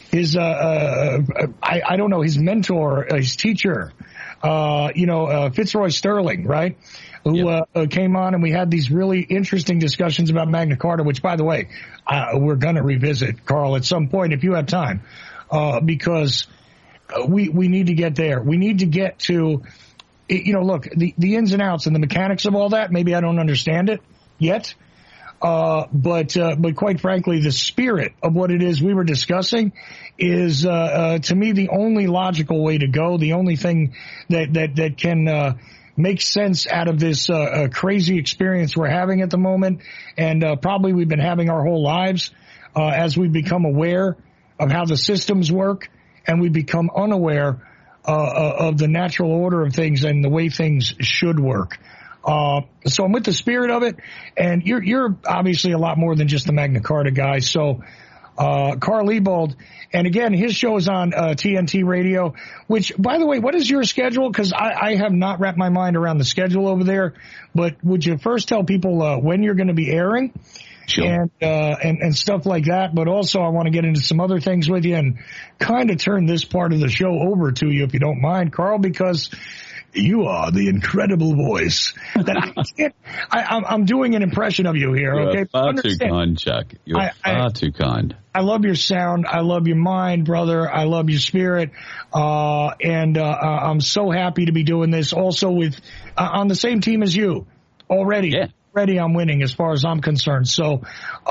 don't know, his mentor, his teacher, Fitzroy Sterling, right? Who came on, and we had these really interesting discussions about Magna Carta, which, by the way, we're going to revisit, Carl, at some point if you have time, because we need to get there. We need to get to, look, the ins and outs and the mechanics of all that. Maybe I don't understand it yet, but quite frankly, the spirit of what it is we were discussing is to me the only logical way to go. The only thing that can make sense out of this crazy experience we're having at the moment, and probably we've been having our whole lives, as we become aware of how the systems work, and we become unaware of the natural order of things and the way things should work. So I'm with the spirit of it, and you're obviously a lot more than just the Magna Carta guy. So Carl Liebold, and again, his show is on TNT Radio, which, by the way, what is your schedule? Because I have not wrapped my mind around the schedule over there, but would you first tell people when you're going to be airing? Sure. And stuff like that. But also I want to get into some other things with you and kind of turn this part of the show over to you, if you don't mind, Carl, because you are the incredible voice that I'm doing an impression of you here. You're okay. Far too kind, Chuck. You're far too kind. I love your sound. I love your mind, brother. I love your spirit. And I'm so happy to be doing this also with, on the same team as you already. Yeah. already I'm winning as far as I'm concerned. So,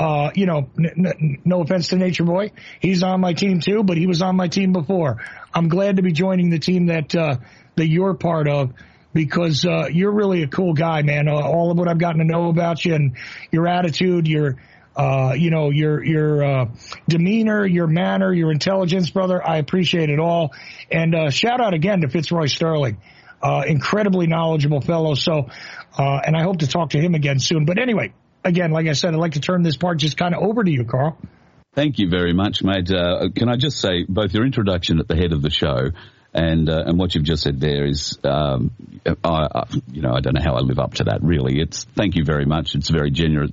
no offense to Nature Boy. He's on my team too, but he was on my team before. I'm glad to be joining the team that you're part of, because you're really a cool guy, man. All of what I've gotten to know about you and your attitude, your demeanor, your manner, your intelligence, brother, I appreciate it all. And shout out again to Fitzroy Sterling. Incredibly knowledgeable fellow. So, and I hope to talk to him again soon. But anyway, again, like I said, I'd like to turn this part just kind of over to you, Carl. Thank you very much, mate. Can I just say, both your introduction at the head of the show and what you've just said there is, I don't know how I live up to that, really. Thank you very much. It's very generous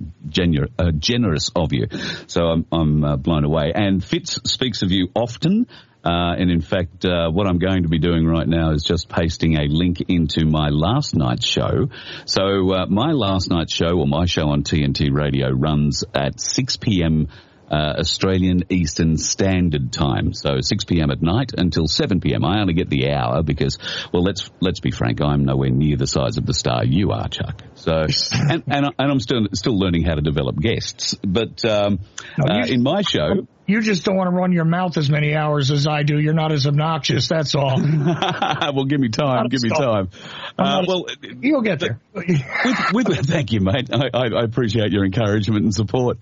of you. So I'm blown away. And Fitz speaks of you often. And in fact, what I'm going to be doing right now is just pasting a link into my last night's show. So my last night's show, or my show on TNT Radio, runs at 6 p.m. Australian Eastern Standard Time. So 6 p.m. at night until 7 p.m. I only get the hour because, well, let's be frank, I'm nowhere near the size of the star you are, Chuck. So, and I'm still learning how to develop guests. But in my show, you just don't want to run your mouth as many hours as I do. You're not as obnoxious. That's all. Well, give me time. Well, you'll get there. Thank you, mate. I appreciate your encouragement and support.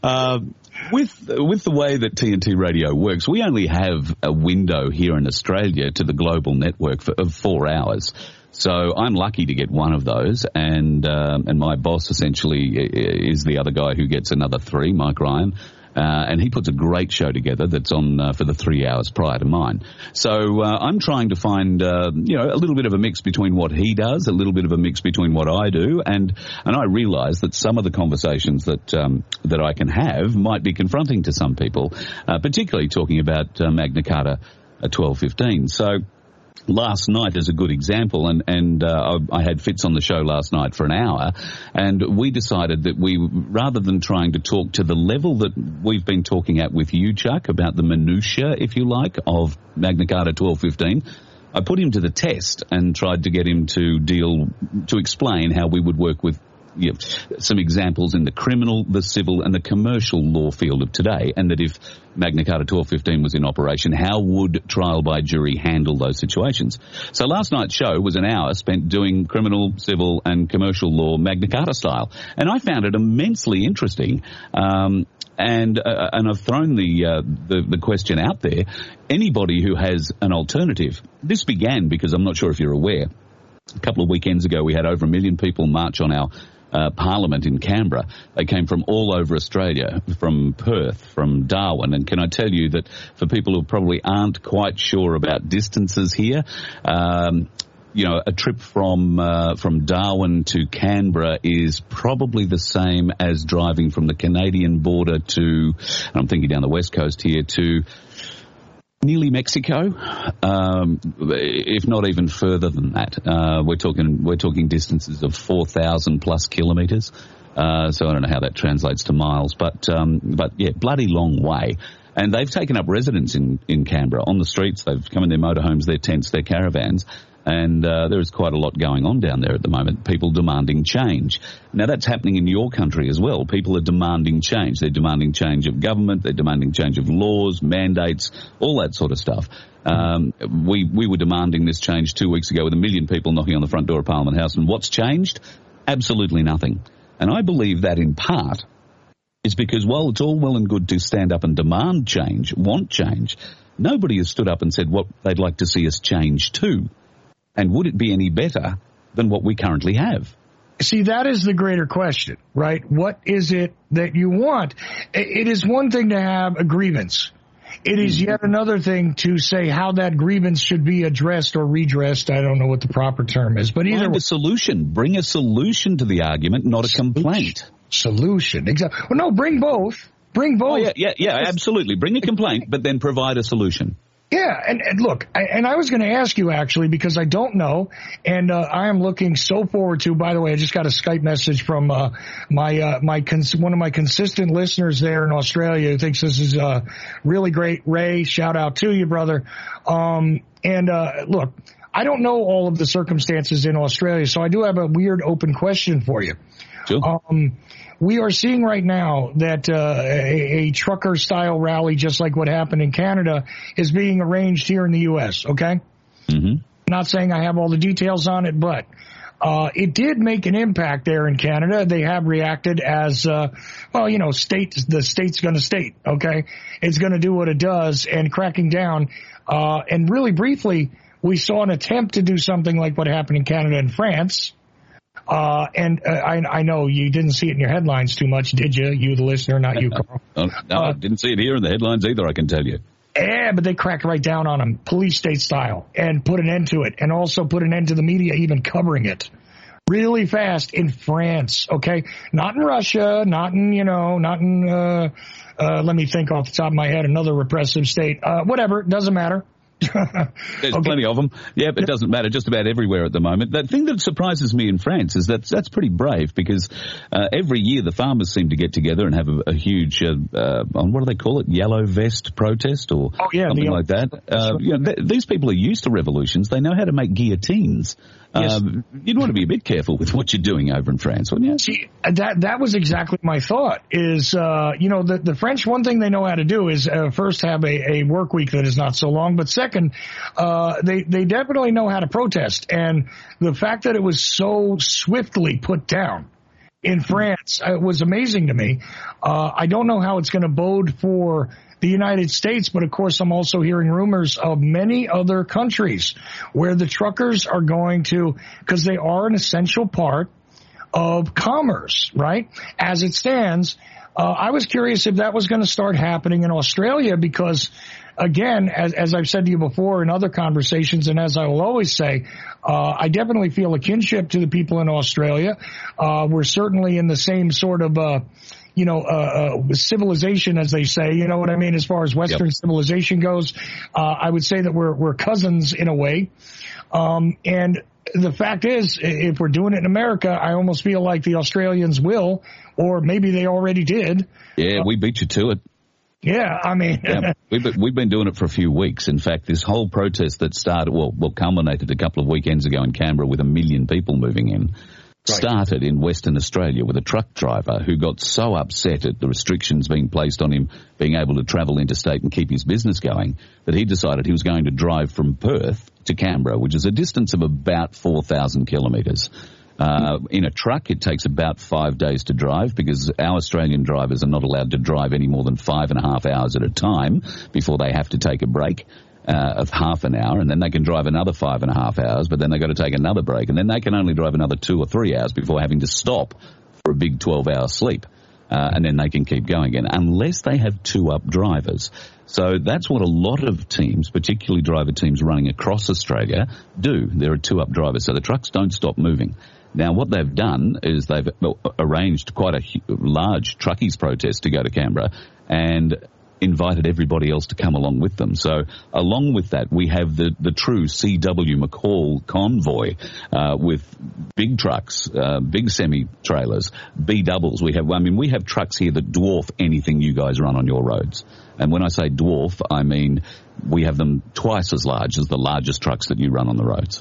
With the way that TNT Radio works, we only have a window here in Australia to the global network of 4 hours. So I'm lucky to get one of those, and my boss essentially is the other guy who gets another 3, Mike Ryan. And he puts a great show together that's on for the 3 hours prior to mine. So I'm trying to find a little bit of a mix between what he does, a little bit of a mix between what I do, and I realise that some of the conversations that I can have might be confronting to some people, particularly talking about Magna Carta 1215. So last night is a good example, and I had Fitz on the show last night for an hour, and we decided that rather than trying to talk to the level that we've been talking at with you, Chuck, about the minutiae, if you like, of Magna Carta 1215, I put him to the test and tried to get him to explain how we would work with some examples in the criminal, the civil, and the commercial law field of today, and that if Magna Carta 1215 was in operation, how would trial by jury handle those situations? So last night's show was an hour spent doing criminal, civil, and commercial law Magna Carta style, and I found it immensely interesting. And I've thrown the question out there. Anybody who has an alternative. This began because I'm not sure if you're aware. A couple of weekends ago, we had over 1 million people march on our Parliament in Canberra. They came from all over Australia, from Perth, from Darwin. And can I tell you that for people who probably aren't quite sure about distances here, a trip from Darwin to Canberra is probably the same as driving from the Canadian border to, and I'm thinking down the west coast here, to nearly Mexico, if not even further than that. We're talking distances of 4,000 plus kilometres. So I don't know how that translates to miles, but yeah, bloody long way. And they've taken up residence in Canberra on the streets. They've come in their motorhomes, their tents, their caravans. And there is quite a lot going on down there at the moment, people demanding change. Now, that's happening in your country as well. People are demanding change. They're demanding change of government. They're demanding change of laws, mandates, all that sort of stuff. We were demanding this change 2 weeks ago with 1 million people knocking on the front door of Parliament House. And what's changed? Absolutely nothing. And I believe that in part is because while it's all well and good to stand up and demand change, want change, nobody has stood up and said what they'd like to see us change to. And would it be any better than what we currently have? See, that is the greater question, right? What is it that you want? It is one thing to have a grievance. It is yet another thing to say how that grievance should be addressed or redressed. I don't know what the proper term is, but either way. Bring a solution to the argument, not a complaint. Solution. Exactly. Well, no, bring both. Bring both. Oh, yeah, absolutely. Bring a complaint, but then provide a solution. Yeah, and look, I was going to ask you actually because I don't know, and I am looking so forward to. By the way, I just got a Skype message from one of my consistent listeners there in Australia who thinks this is really great. Ray, shout out to you, brother. Look, I don't know all of the circumstances in Australia, so I do have a weird open question for you. Sure. We are seeing right now that a trucker-style rally, just like what happened in Canada, is being arranged here in the U.S., okay? Mm-hmm. Not saying I have all the details on it, but it did make an impact there in Canada. They have reacted as, the state's going to state, okay? It's going to do what it does, and cracking down. And really briefly, we saw an attempt to do something like what happened in Canada and France. I know you didn't see it in your headlines too much, did you? You, the listener, not you, Carl. No, I didn't see it here in the headlines either, I can tell you. Yeah, but they cracked right down on them, police state style, and put an end to it, and also put an end to the media even covering it. Really fast in France, okay? Not in Russia, not in, let me think off the top of my head, another repressive state. Whatever, doesn't matter. There's plenty of them. Yeah, but it doesn't matter. Just about everywhere at the moment. The thing that surprises me in France is that's pretty brave because every year the farmers seem to get together and have a huge, what do they call it, yellow vest protest or something like that. These people are used to revolutions. They know how to make guillotines. Yes. You'd want to be a bit careful with what you're doing over in France, wouldn't you? See, that was exactly my thought is, the French, one thing they know how to do is first have a work week that is not so long, but second, they definitely know how to protest. And the fact that it was so swiftly put down in France was amazing to me. I don't know how it's going to bode for the United States, but of course I'm also hearing rumors of many other countries where the truckers are going to, because they are an essential part of commerce, right? As it stands, I was curious if that was going to start happening in Australia because, again, as I've said to you before in other conversations, and as I will always say, I definitely feel a kinship to the people in Australia. We're certainly in the same sort of civilization, as they say, you know what I mean, as far as Western civilization goes. I would say that we're cousins in a way. And the fact is, if we're doing it in America, I almost feel like the Australians will, or maybe they already did. Yeah, we beat you to it. Yeah, I mean. We've been doing it for a few weeks. In fact, this whole protest that started, culminated a couple of weekends ago in Canberra with 1 million people moving in. Started in Western Australia with a truck driver who got so upset at the restrictions being placed on him being able to travel interstate and keep his business going that he decided he was going to drive from Perth to Canberra, which is a distance of about 4,000 kilometres. In a truck, it takes about 5 days to drive because our Australian drivers are not allowed to drive any more than 5.5 hours at a time before they have to take a break. Of half an hour, and then they can drive another 5.5 hours, but then they've got to take another break, and then they can only drive another 2 or 3 hours before having to stop for a big 12-hour sleep, and then they can keep going again, unless they have two-up drivers. So that's what a lot of teams, particularly driver teams running across Australia, do. There are two-up drivers, so the trucks don't stop moving. Now, what they've done is they've arranged quite a large truckies protest to go to Canberra, and invited everybody else to come along with them. So along with that, we have the true C.W. McCall convoy with big trucks, big semi-trailers, B-doubles. We have trucks here that dwarf anything you guys run on your roads. And when I say dwarf, I mean we have them twice as large as the largest trucks that you run on the roads.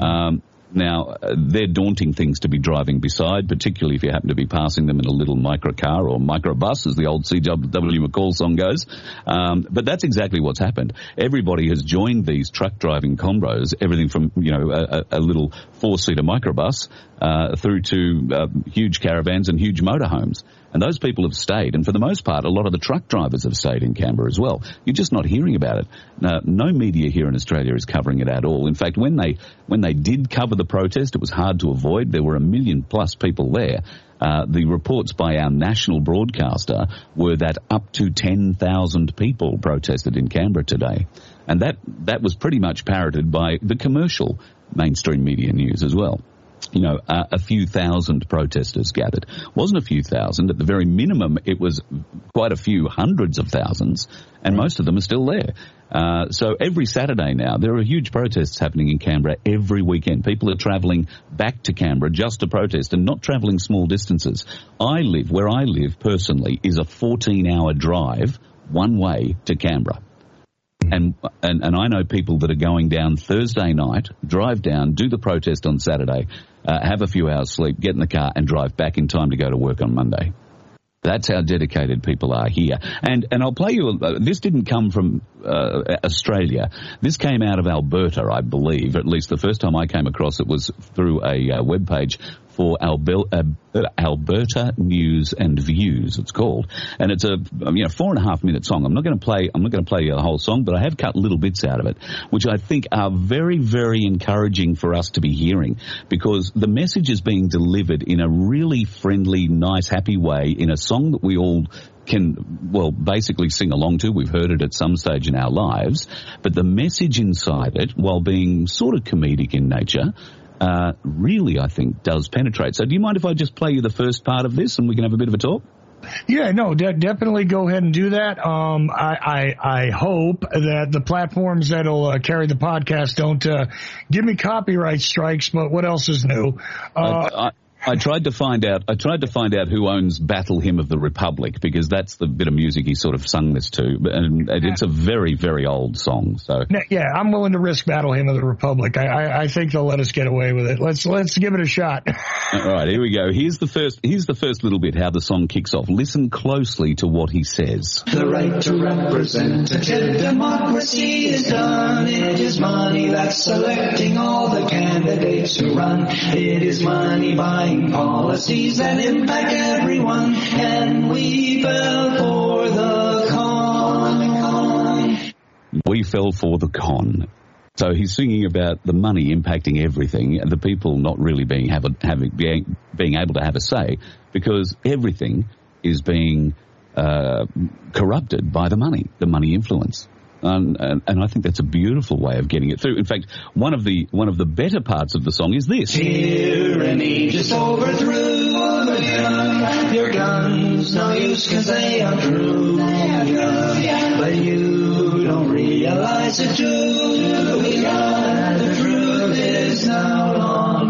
Now, they're daunting things to be driving beside, particularly if you happen to be passing them in a little microcar or microbus, as the old C.W. McCall song goes. But that's exactly what's happened. Everybody has joined these truck driving combos, everything from, a little 4-seater microbus through to huge caravans and huge motorhomes. And those people have stayed. And for the most part, a lot of the truck drivers have stayed in Canberra as well. You're just not hearing about it. No media here in Australia is covering it at all. In fact, when they did cover the protest, it was hard to avoid. There were 1 million plus people there. The reports by our national broadcaster were that up to 10,000 people protested in Canberra today. And that was pretty much parroted by the commercial mainstream media news as well. A few thousand protesters gathered. Wasn't a few thousand. At the very minimum, it was quite a few hundreds of thousands, and most of them are still there. So every Saturday now, there are huge protests happening in Canberra every weekend. People are travelling back to Canberra just to protest and not travelling small distances. Where I live personally is a 14-hour drive one way to Canberra. And I know people that are going down Thursday night, drive down, do the protest on Saturday, have a few hours sleep, get in the car and drive back in time to go to work on Monday. That's how dedicated people are here. And I'll play you, this didn't come from Australia. This came out of Alberta, I believe. At least the first time I came across it was through a webpage for Alberta News and Views, it's called. And it's a 4.5 minute song. I'm not going to play the whole song, but I have cut little bits out of it, which I think are very, very encouraging for us to be hearing, because the message is being delivered in a really friendly, nice, happy way in a song that we all can, well, basically sing along to. We've heard it at some stage in our lives, but the message inside it, while being sort of comedic in nature, really, I think, does penetrate. So do you mind if I just play you the first part of this and we can have a bit of a talk? Yeah, no, definitely go ahead and do that. I hope that the platforms that'll carry the podcast don't give me copyright strikes, but what else is new? I tried to find out who owns Battle Hymn of the Republic, because that's the bit of music he sort of sung this to, and it's a very, very old song. So yeah, I'm willing to risk Battle Hymn of the Republic. I think they'll let us get away with it. Let's give it a shot. All right, here we go. Here's the first little bit how the song kicks off. Listen closely to what he says. The right to representative democracy is done. It is money that's selecting all the candidates who run. It is money buying policies that impact everyone, and we fell for the con. We fell for the con. So he's singing about the money impacting everything, and the people not really being able to have a say, because everything is being corrupted by the money influence. And I think that's a beautiful way of getting it through. In fact, one of the better parts of the song is this. Tyranny just overthrew the young. Your guns no use because they are true. But you don't realize it too. The truth is now long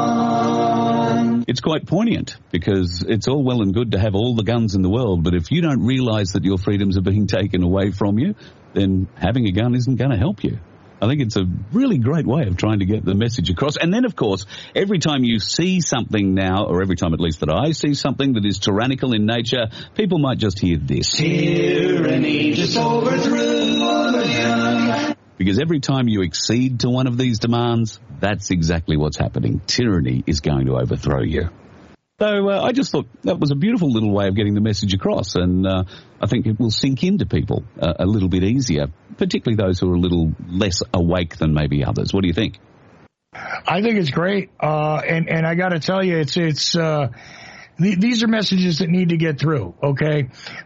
gone. It's quite poignant, because it's all well and good to have all the guns in the world, but if you don't realize that your freedoms are being taken away from you, then having a gun isn't going to help you. I think it's a really great way of trying to get the message across. And then, of course, every time you see something now, or every time at least that I see something that is tyrannical in nature, people might just hear this. Tyranny just overthrew the young. Because every time you accede to one of these demands, that's exactly what's happening. Tyranny is going to overthrow you. So I just thought that was a beautiful little way of getting the message across, and I think it will sink into people a little bit easier, particularly those who are a little less awake than maybe others. What do you think? I think it's great, and I got to tell you, these are messages that need to get through, okay?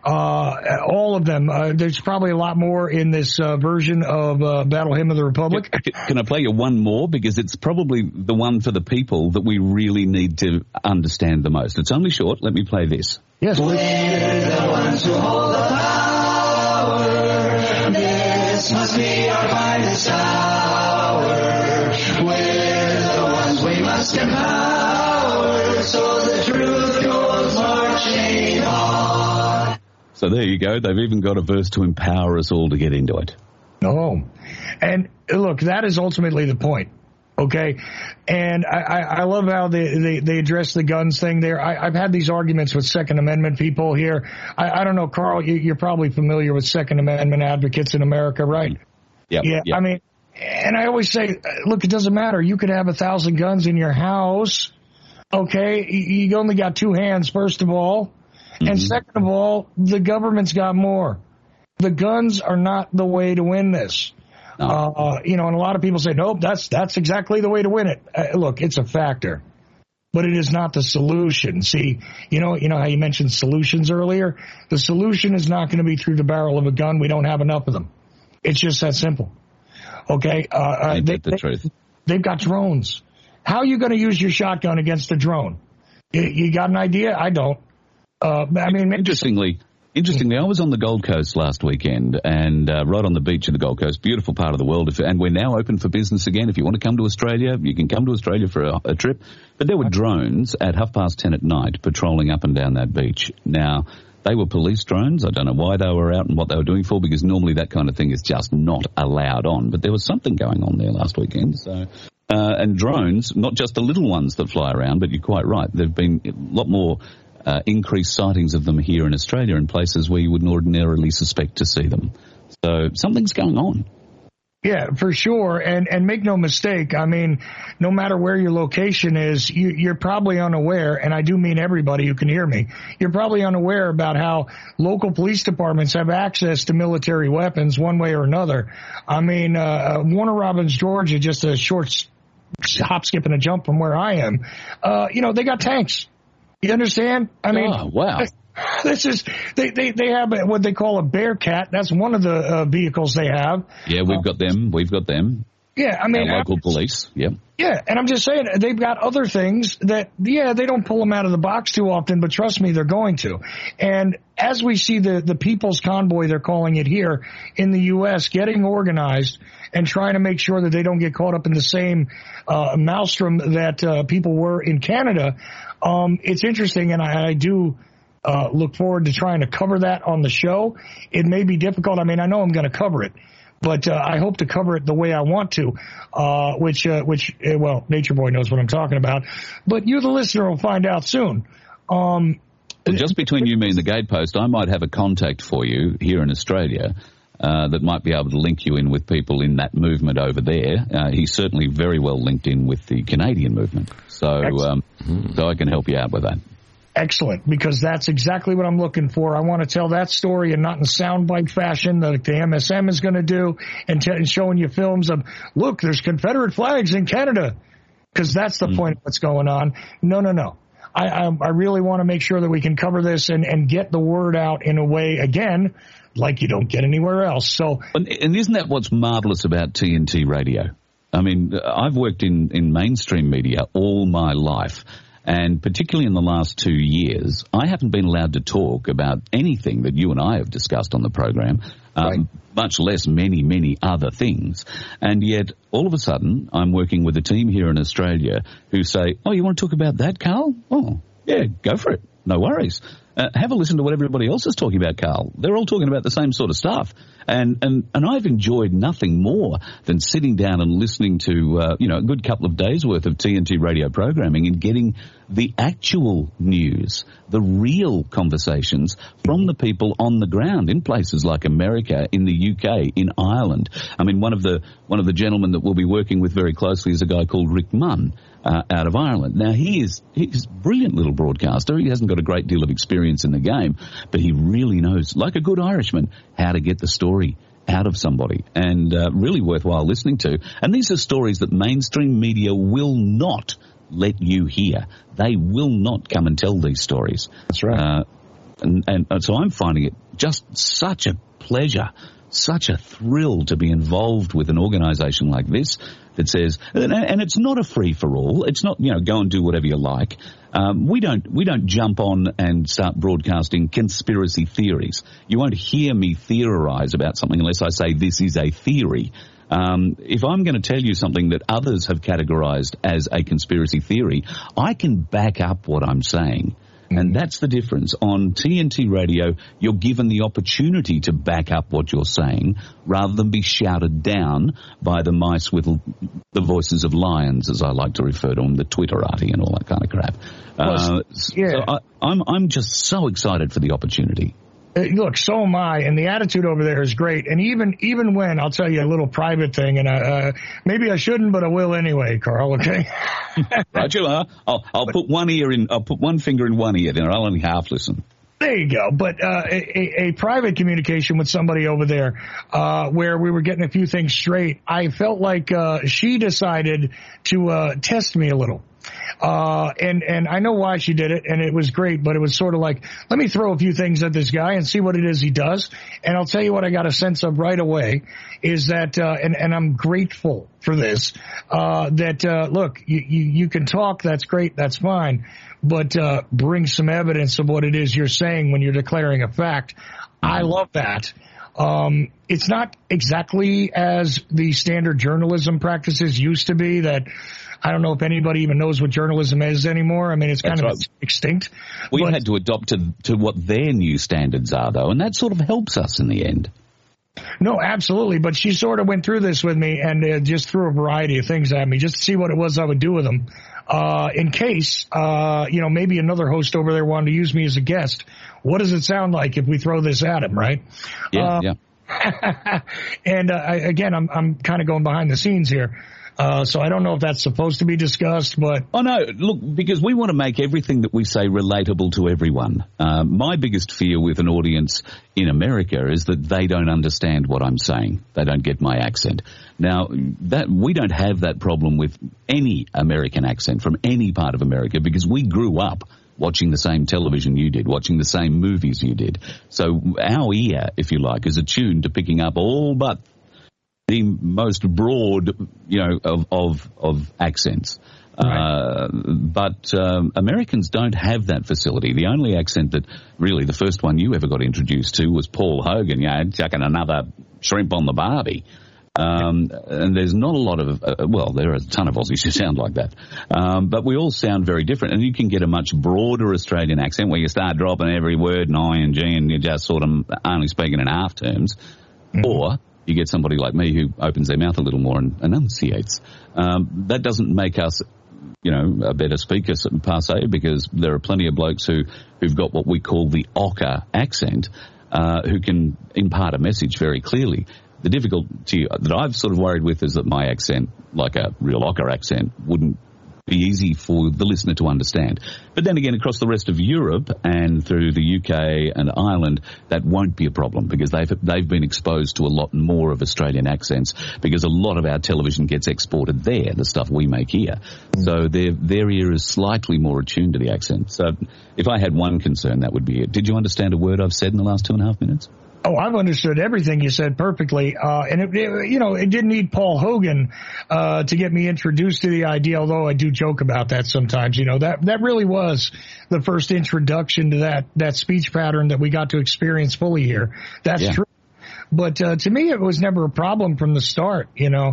All of them. There's probably a lot more in this version of Battle Hymn of the Republic. Can I play you one more? Because it's probably the one for the people that we really need to understand the most. It's only short. Let me play this. Yes. We're the ones who hold the power. This must be our finest hour. We're the ones we must empower, so the truth goes marching on. So there you go. They've even got a verse to empower us all to get into it. Oh, and look, that is ultimately the point. Okay, and I love how they address the guns thing there. I've had these arguments with Second Amendment people here. I don't know, Carl, you're probably familiar with Second Amendment advocates in America, right? Yep. I mean, and I always say, look, it doesn't matter. You could have 1,000 guns in your house. Okay, you only got two hands, first of all. Mm-hmm. And second of all, the government's got more. The guns are not the way to win this. No. And a lot of people say, nope, that's exactly the way to win it. Look, it's a factor, but it is not the solution. See, you know how you mentioned solutions earlier? The solution is not going to be through the barrel of a gun. We don't have enough of them. It's just that simple. Okay. The truth. They've got drones. How are you going to use your shotgun against a drone? You got an idea? I don't. Interestingly, I was on the Gold Coast last weekend, and right on the beach of the Gold Coast, beautiful part of the world. And we're now open for business again. If you want to come to Australia, you can come to Australia for a trip. But there were drones at 10:30 at night patrolling up and down that beach. Now, they were police drones. I don't know why they were out and what they were doing for, because normally that kind of thing is just not allowed on. But there was something going on there last weekend. So And drones, not just the little ones that fly around, but you're quite right. There have been a lot more increased sightings of them here in Australia in places where you wouldn't ordinarily suspect to see them. So something's going on. Yeah, for sure. And make no mistake, I mean, no matter where your location is, you're probably unaware, and I do mean everybody who can hear me, you're probably unaware about how local police departments have access to military weapons one way or another. I mean, Warner Robins, Georgia, just a short hop, skip, and a jump from where I am, they got tanks. You understand? I mean, wow. This is they have what they call a Bearcat. That's one of the vehicles they have. Yeah, we've got them. Yeah, I mean, our local police. Yeah. Yeah, and I'm just saying they've got other things that they don't pull them out of the box too often, but trust me, they're going to. And as we see the People's Convoy, they're calling it here in the U.S., getting organized and trying to make sure that they don't get caught up in the same maelstrom that people were in Canada. It's interesting, and I do. Look forward to trying to cover that on the show. It may be difficult. I mean, I know I'm going to cover it, but I hope to cover it the way I want to, which Nature Boy knows what I'm talking about. But you, the listener, will find out soon. Well, just between you, me, and the Gatepost, I might have a contact for you here in Australia that might be able to link you in with people in that movement over there. He's certainly very well linked in with the Canadian movement, so I can help you out with that. Excellent, because that's exactly what I'm looking for. I want to tell that story and not in soundbite fashion like the MSM is going to do and showing you films of, look, there's Confederate flags in Canada, because that's the point of what's going on. No. I really want to make sure that we can cover this and get the word out in a way, again, like you don't get anywhere else. So, and isn't that what's marvelous about TNT Radio? I mean, I've worked in mainstream media all my life. And particularly in the last 2 years, I haven't been allowed to talk about anything that you and I have discussed on the program, much less many, many other things. And yet, all of a sudden, I'm working with a team here in Australia who say, oh, you want to talk about that, Carl? Oh, yeah, go for it. No worries. Have a listen to what everybody else is talking about, Carl. They're all talking about the same sort of stuff. And I've enjoyed nothing more than sitting down and listening to, a good couple of days' worth of TNT radio programming and getting the actual news, the real conversations from the people on the ground in places like America, in the UK, in Ireland. I mean, one of the gentlemen that we'll be working with very closely is a guy called Rick Munn. Out of Ireland. Now, he's a brilliant little broadcaster. He hasn't got a great deal of experience in the game, but he really knows, like a good Irishman, how to get the story out of somebody, and really worthwhile listening to. And these are stories that mainstream media will not let you hear. They will not come and tell these stories. That's right. And so I'm finding it just such a pleasure, such a thrill to be involved with an organisation like this that says, and it's not a free-for-all. It's not, go and do whatever you like. We don't jump on and start broadcasting conspiracy theories. You won't hear me theorise about something unless I say this is a theory. If I'm going to tell you something that others have categorised as a conspiracy theory, I can back up what I'm saying. And that's the difference. On TNT Radio, you're given the opportunity to back up what you're saying rather than be shouted down by the mice with the voices of lions, as I like to refer to them, the Twitterati and all that kind of crap. So I'm just so excited for the opportunity. Look, so am I, and the attitude over there is great. And even when, I'll tell you a little private thing, and maybe I shouldn't, but I will anyway, Carl. Okay. Roger. I'll put one ear in. I'll put one finger in one ear, and I'll only half listen. There you go. But a private communication with somebody over there, where we were getting a few things straight. I felt like she decided to test me a little. And I know why she did it, and it was great, but it was sort of like, let me throw a few things at this guy and see what it is he does. And I'll tell you what I got a sense of right away is that, and I'm grateful for this, look, you can talk, that's great, that's fine, but bring some evidence of what it is you're saying when you're declaring a fact. I love that. It's not exactly as the standard journalism practices used to be that I don't know if anybody even knows what journalism is anymore. I mean, it's kind of extinct. We've had to adopt to what their new standards are, though, and that sort of helps us in the end. No, absolutely. But she sort of went through this with me and just threw a variety of things at me just to see what it was I would do with them. In case, maybe another host over there wanted to use me as a guest. What does it sound like if we throw this at him, right? Yeah. And I'm kind of going behind the scenes here. So I don't know if that's supposed to be discussed, but... Oh, no, look, because we want to make everything that we say relatable to everyone. My biggest fear with an audience in America is that they don't understand what I'm saying. They don't get my accent. Now, we don't have that problem with any American accent from any part of America because we grew up watching the same television you did, watching the same movies you did. So our ear, if you like, is attuned to picking up all but the most broad, of accents. Right. But Americans don't have that facility. The only accent that really, the first one you ever got introduced to was Paul Hogan, chucking another shrimp on the barbie. And there's not a lot of, there are a ton of Aussies who sound like that. But we all sound very different. And you can get a much broader Australian accent where you start dropping every word in ing and you're just sort of only speaking in half terms. Mm-hmm. Or you get somebody like me who opens their mouth a little more and enunciates. That doesn't make us, a better speaker per se, because there are plenty of blokes who've got what we call the Ocker accent, who can impart a message very clearly. The difficulty that I've sort of worried with is that my accent, like a real Ocker accent, wouldn't be easy for the listener to understand. But then again, across the rest of Europe and through the UK and Ireland, that won't be a problem because they've been exposed to a lot more of Australian accents because a lot of our television gets exported there, the stuff we make here. So their ear is slightly more attuned to the accent. So if I had one concern, that would be it. Did you understand a word I've said in the last 2.5 minutes? Oh, I've understood everything you said perfectly. And it didn't need Paul Hogan, to get me introduced to the idea, although I do joke about that sometimes. That really was the first introduction to that speech pattern that we got to experience fully here. That's true. But, to me, it was never a problem from the start.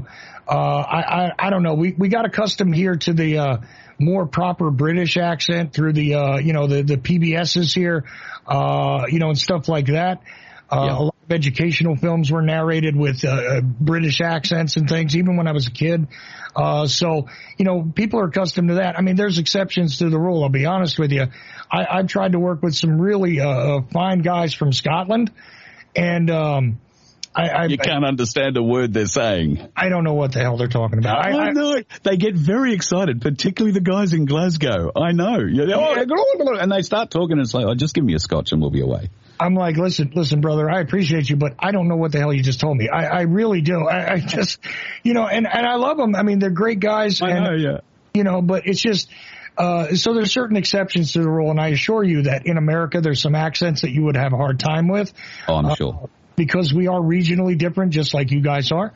I don't know. We got accustomed here to the, more proper British accent through the PBSs here, and stuff like that. A lot of educational films were narrated with British accents and things, even when I was a kid. So people are accustomed to that. I mean, there's exceptions to the rule. I'll be honest with you. I've tried to work with some really fine guys from Scotland, and you can't understand a word they're saying. I don't know what the hell they're talking about. I know. They get very excited, particularly the guys in Glasgow. I know. And they start talking and it's like, just give me a scotch and we'll be away. I'm like, listen, brother, I appreciate you, but I don't know what the hell you just told me. I really do. I just, and I love them. I mean, they're great guys. I know, yeah. But it's just, so there's certain exceptions to the rule. And I assure you that in America, there's some accents that you would have a hard time with. Oh, I'm sure. Because we are regionally different, just like you guys are.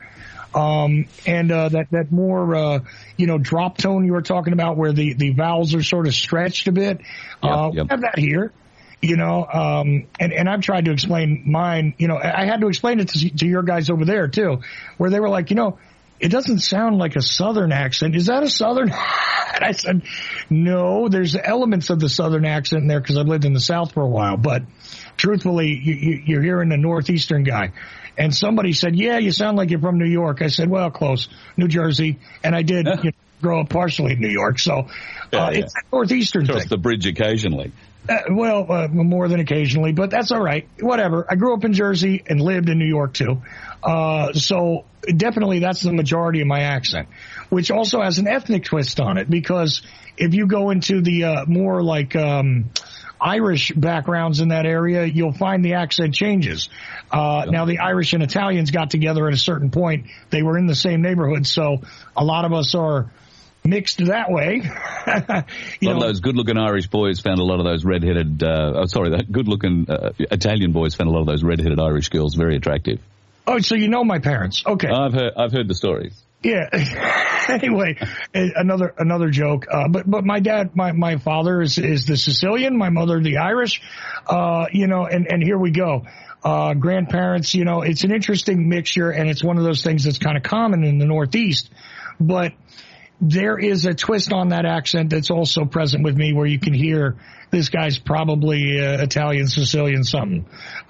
That more, drop tone you were talking about where the vowels are sort of stretched a bit. We have that here. And I've tried to explain mine, I had to explain it to your guys over there too, where they were like, it doesn't sound like a Southern accent. Is that a Southern? And I said, no, there's elements of the Southern accent in there because I've lived in the South for a while. But truthfully, you're hearing a Northeastern guy. And somebody said, yeah, you sound like you're from New York. I said, well, close, New Jersey. And I did grow up partially in New York. So it's a Northeastern thing. Cross the bridge occasionally. More than occasionally, but that's all right. Whatever. I grew up in Jersey and lived in New York too. So definitely that's the majority of my accent, which also has an ethnic twist on it because if you go into the more like Irish backgrounds in that area, you'll find the accent changes. Now the Irish and Italians got together at a certain point. They were in the same neighborhood, so a lot of us are mixed that way. A lot of those good-looking Irish boys found a lot of those red-headed, the good-looking Italian boys found a lot of those red-headed Irish girls very attractive. Oh, so you know my parents. Okay. I've heard the stories. Yeah. Anyway, another joke. But my dad, my father is the Sicilian, my mother the Irish, and here we go. Grandparents, it's an interesting mixture and it's one of those things that's kind of common in the Northeast, but there is a twist on that accent that's also present with me where you can hear this guy's probably Italian, Sicilian, something.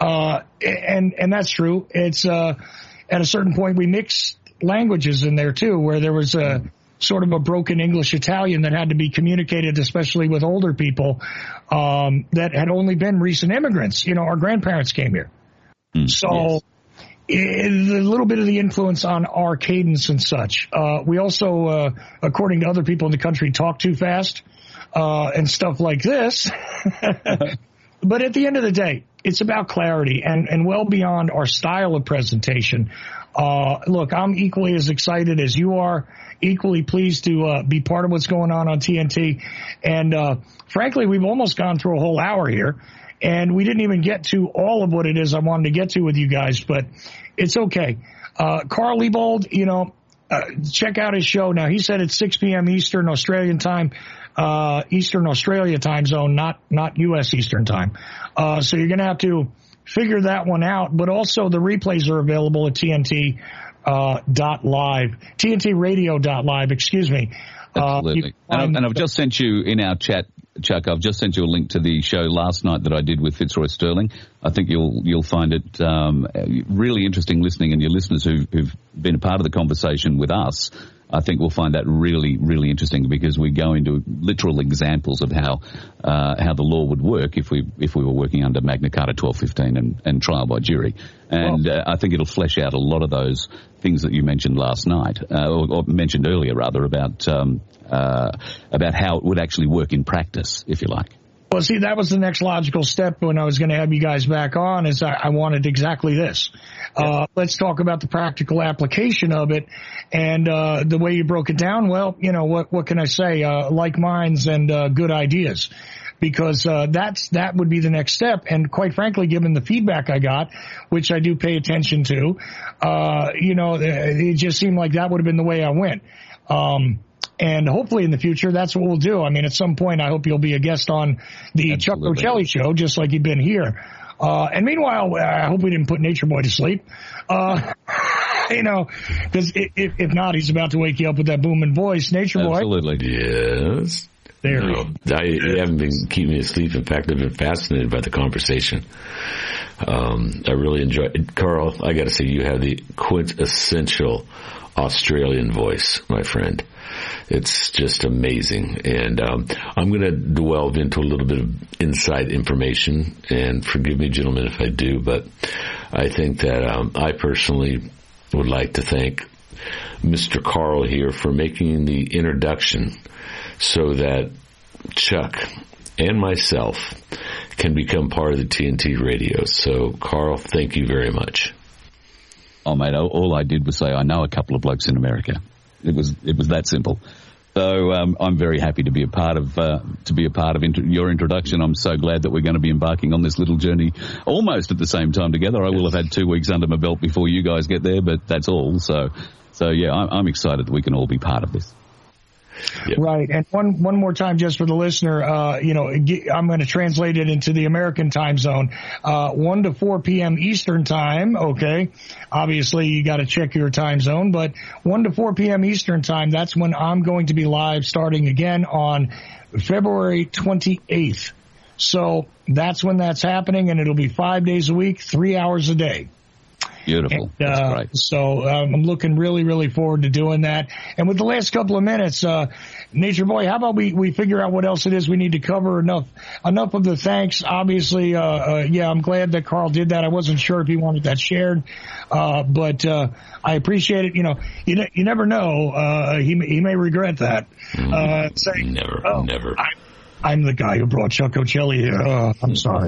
And that's true. It's at a certain point we mix languages in there too, where there was a sort of a broken English Italian that had to be communicated, especially with older people that had only been recent immigrants. Our grandparents came here. So a little bit of the influence on our cadence and such. We also, according to other people in the country, talk too fast and stuff like this. But at the end of the day, it's about clarity and well beyond our style of presentation. Look, I'm equally as excited as you are, equally pleased to be part of what's going on TNT. And frankly, we've almost gone through a whole hour here. And we didn't even get to all of what it is I wanted to get to with you guys, but it's okay. Carl Liebold, check out his show. Now, he said it's 6 p.m. Eastern Australian time, Eastern Australia time zone, not U.S. Eastern time. So you're going to have to figure that one out. But also the replays are available at TNT .live, TNTradio.live, excuse me. Absolutely. And I've just sent you in our chat, Chuck, I've just sent you a link to the show last night that I did with Fitzroy Sterling. I think you'll find it really interesting listening, and your listeners who've been a part of the conversation with us, I think will find that really, really interesting, because we go into literal examples of how the law would work if we were working under Magna Carta 1215 and trial by jury. And I think it'll flesh out a lot of those things that you mentioned last night, or mentioned earlier rather, about how it would actually work in practice, if you like. Well, see, that was the next logical step when I was going to have you guys back on, is I wanted exactly this. Let's talk about the practical application of it. And the way you broke it down, well, what can I say? Like minds and good ideas. Because that would be the next step. And quite frankly, given the feedback I got, which I do pay attention to, it just seemed like that would have been the way I went. And hopefully in the future, that's what we'll do. I mean, at some point, I hope you'll be a guest on the Absolutely. Chuck Rocelli show, just like you've been here. And meanwhile, I hope we didn't put Nature Boy to sleep. Because if not, he's about to wake you up with that booming voice. Nature Boy. Absolutely. Yes. There. No, I haven't been keeping me asleep. In fact, I've been fascinated by the conversation. I really enjoy it. Carl, I got to say, you have the quintessential Australian voice, my friend. It's just amazing. And I'm going to delve into a little bit of inside information, and forgive me, gentlemen, if I do, but I think that I personally would like to thank Mr. Carl here for making the introduction so that Chuck and myself can become part of the TNT radio. So, Carl, thank you very much. Oh, mate, all I did was say I know a couple of blokes in America. It was that simple. So I'm very happy to be a part of your introduction. I'm so glad that we're going to be embarking on this little journey almost at the same time together. I will have had 2 weeks under my belt before you guys get there, but that's all. So yeah, I'm excited that we can all be part of this. Yep. Right. And one more time, just for the listener, I'm going to translate it into the American time zone, 1 to 4 p.m. Eastern time. Okay. Obviously you got to check your time zone, but 1 to 4 p.m. Eastern time, that's when I'm going to be live starting again on February 28th. So that's when that's happening, and it'll be 5 days a week, 3 hours a day. Beautiful. That's great. So I'm looking really, really forward to doing that. And with the last couple of minutes, Nature Boy, how about we figure out what else it is we need to cover? Enough of the thanks. Obviously, I'm glad that Carl did that. I wasn't sure if he wanted that shared, but I appreciate it. You never know. He may regret that. Never. I'm the guy who brought Chuck Rocelli here. I'm sorry.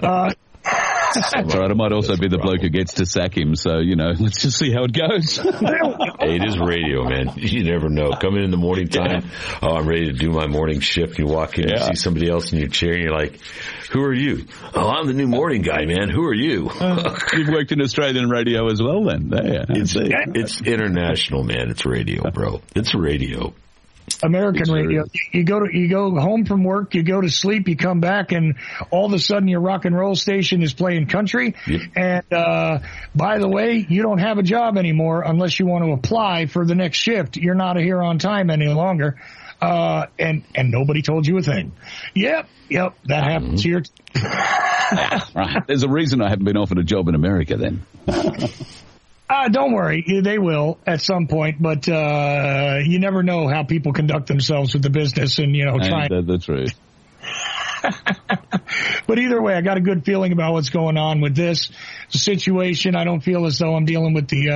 That's right. I might also be the bloke who gets to sack him. So, let's just see how it goes. Hey, it is radio, man. You never know. Come in the morning time. Yeah. Oh, I'm ready to do my morning shift. You walk in, you see somebody else in your chair, and you're like, who are you? Oh, I'm the new morning guy, man. Who are you? You've worked in Australian radio as well, then. It's international, man. It's radio, bro. It's radio. American radio. You go home from work, you go to sleep, you come back, and all of a sudden your rock and roll station is playing country. Yep. And by the way, you don't have a job anymore unless you want to apply for the next shift. You're not here on time any longer. And nobody told you a thing. Yep, that happens here. Right. There's a reason I haven't been offered a job in America then. Don't worry, they will at some point, but you never know how people conduct themselves with the business and, try. That's right. But either way, I got a good feeling about what's going on with this situation. I don't feel as though I'm dealing with the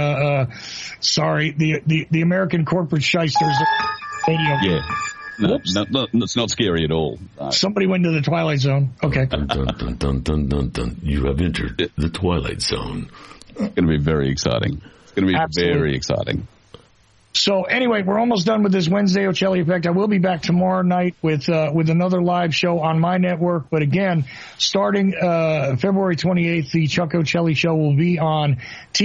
American corporate shysters. Yeah. No, it's not scary at all. Somebody went into the Twilight Zone. Okay. Dun, dun, dun, dun, dun, dun, dun. You have entered the Twilight Zone. It's going to be very exciting. It's going to be very exciting. So anyway, we're almost done with this Wednesday Ocelli Effect. I will be back tomorrow night with another live show on my network. But again, starting February 28th, the Chuck Ocelli Show will be on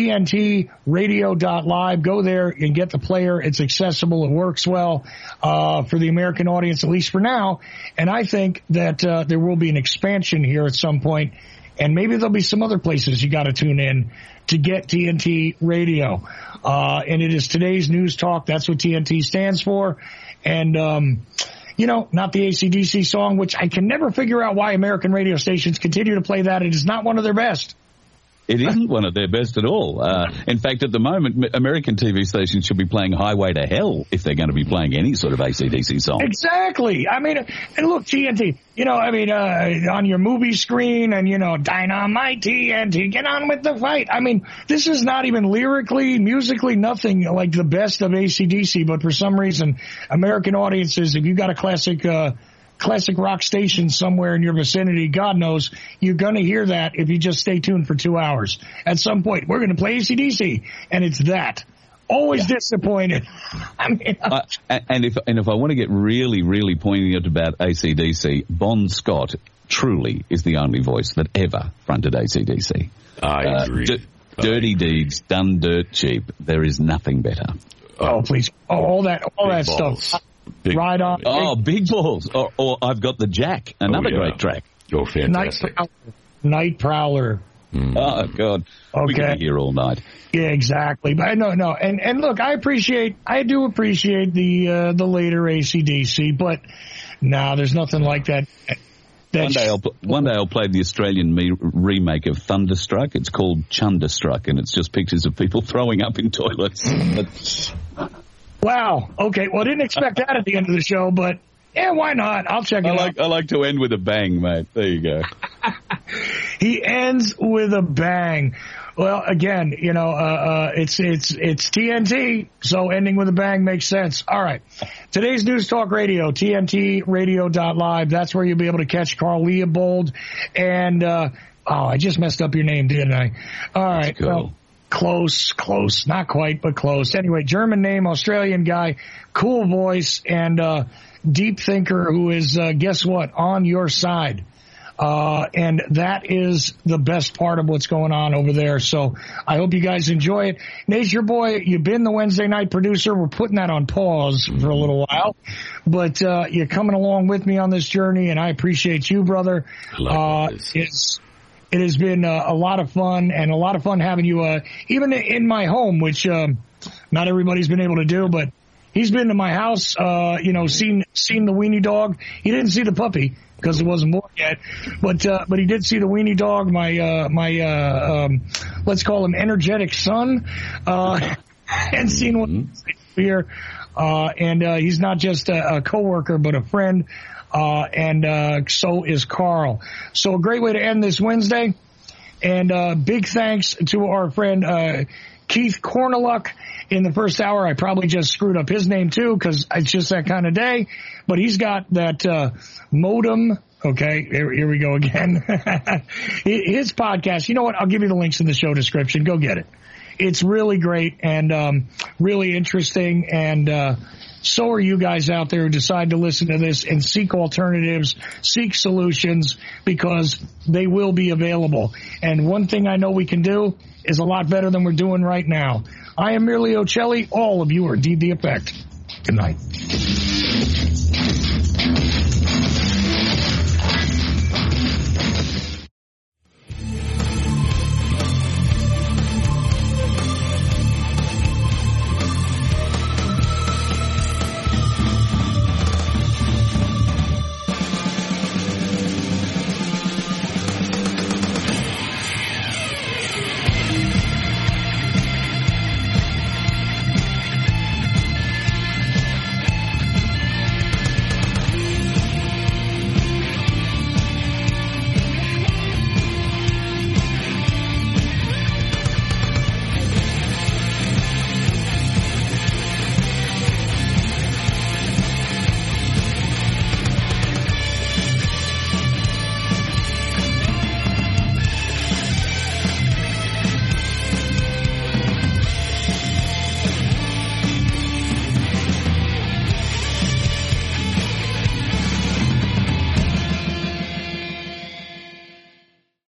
TNTRadio.live. Go there and get the player. It's accessible. It works well for the American audience, at least for now. And I think that there will be an expansion here at some point. And maybe there'll be some other places you got to tune in to get TNT Radio. And it is today's news talk. That's what TNT stands for. And, not the AC/DC song, which I can never figure out why American radio stations continue to play that. It is not one of their best. It isn't one of their best at all. In fact, at the moment, American TV stations should be playing Highway to Hell if they're going to be playing any sort of AC/DC song. Exactly. I mean, and look, TNT, on your movie screen and, Dynamite TNT, get on with the fight. I mean, this is not even lyrically, musically, nothing like the best of AC/DC, but for some reason, American audiences, if you got a classic rock station somewhere in your vicinity, God knows, you're going to hear that if you just stay tuned for 2 hours. At some point, we're going to play AC/DC, and it's that. Always disappointed. And if I want to get really, really poignant about AC/DC, Bon Scott truly is the only voice that ever fronted AC/DC. I agree. Dirty deeds done dirt cheap. There is nothing better. Oh, please. all that stuff. Right on. Oh, Big Balls. Or I've Got the Jack. Another great track. Oh, fantastic. Night Prowler. Mm. Oh, God. Okay. We could be here all night. Yeah, exactly. But no. And look, I do appreciate the later AC/DC, but no, there's nothing like that. One day I'll play the Australian remake of Thunderstruck. It's called Chunderstruck, and it's just pictures of people throwing up in toilets. Wow. Okay. Well, I didn't expect that at the end of the show, but yeah, why not? I'll check it out. I like to end with a bang, mate. There you go. He ends with a bang. Well, again, it's TNT, so ending with a bang makes sense. All right. Today's News Talk Radio, TNTRadio.live. That's where you'll be able to catch Carl Leopold. And, I just messed up your name, didn't I? All right. Cool. Well, close, not quite, but close. Anyway, German name, Australian guy, cool voice, and deep thinker who is, guess what, on your side. And that is the best part of what's going on over there. So I hope you guys enjoy it. Nate's your boy. You've been the Wednesday night producer. We're putting that on pause for a little while, but you're coming along with me on this journey, and I appreciate you, brother. It has been a lot of fun, and a lot of fun having you even in my home, which not everybody's been able to do, but he's been to my house, seen the weenie dog. He didn't see the puppy because it wasn't born yet, but he did see the weenie dog, my let's call him energetic son, and seen one here. And he's not just a coworker, but a friend. And so is Carl. So a great way to end this Wednesday. And big thanks to our friend Keith Corneluk. In the first hour, I probably just screwed up his name too, because it's just that kind of day. But he's got that modem. Okay, here we go again. His podcast. You know what? I'll give you the links in the show description. Go get it. It's really great and really interesting. And so are you guys out there who decide to listen to this and seek alternatives, seek solutions, because they will be available. And one thing I know we can do is a lot better than we're doing right now. I am Merely Ocelli. All of you are D the Effect. Good night.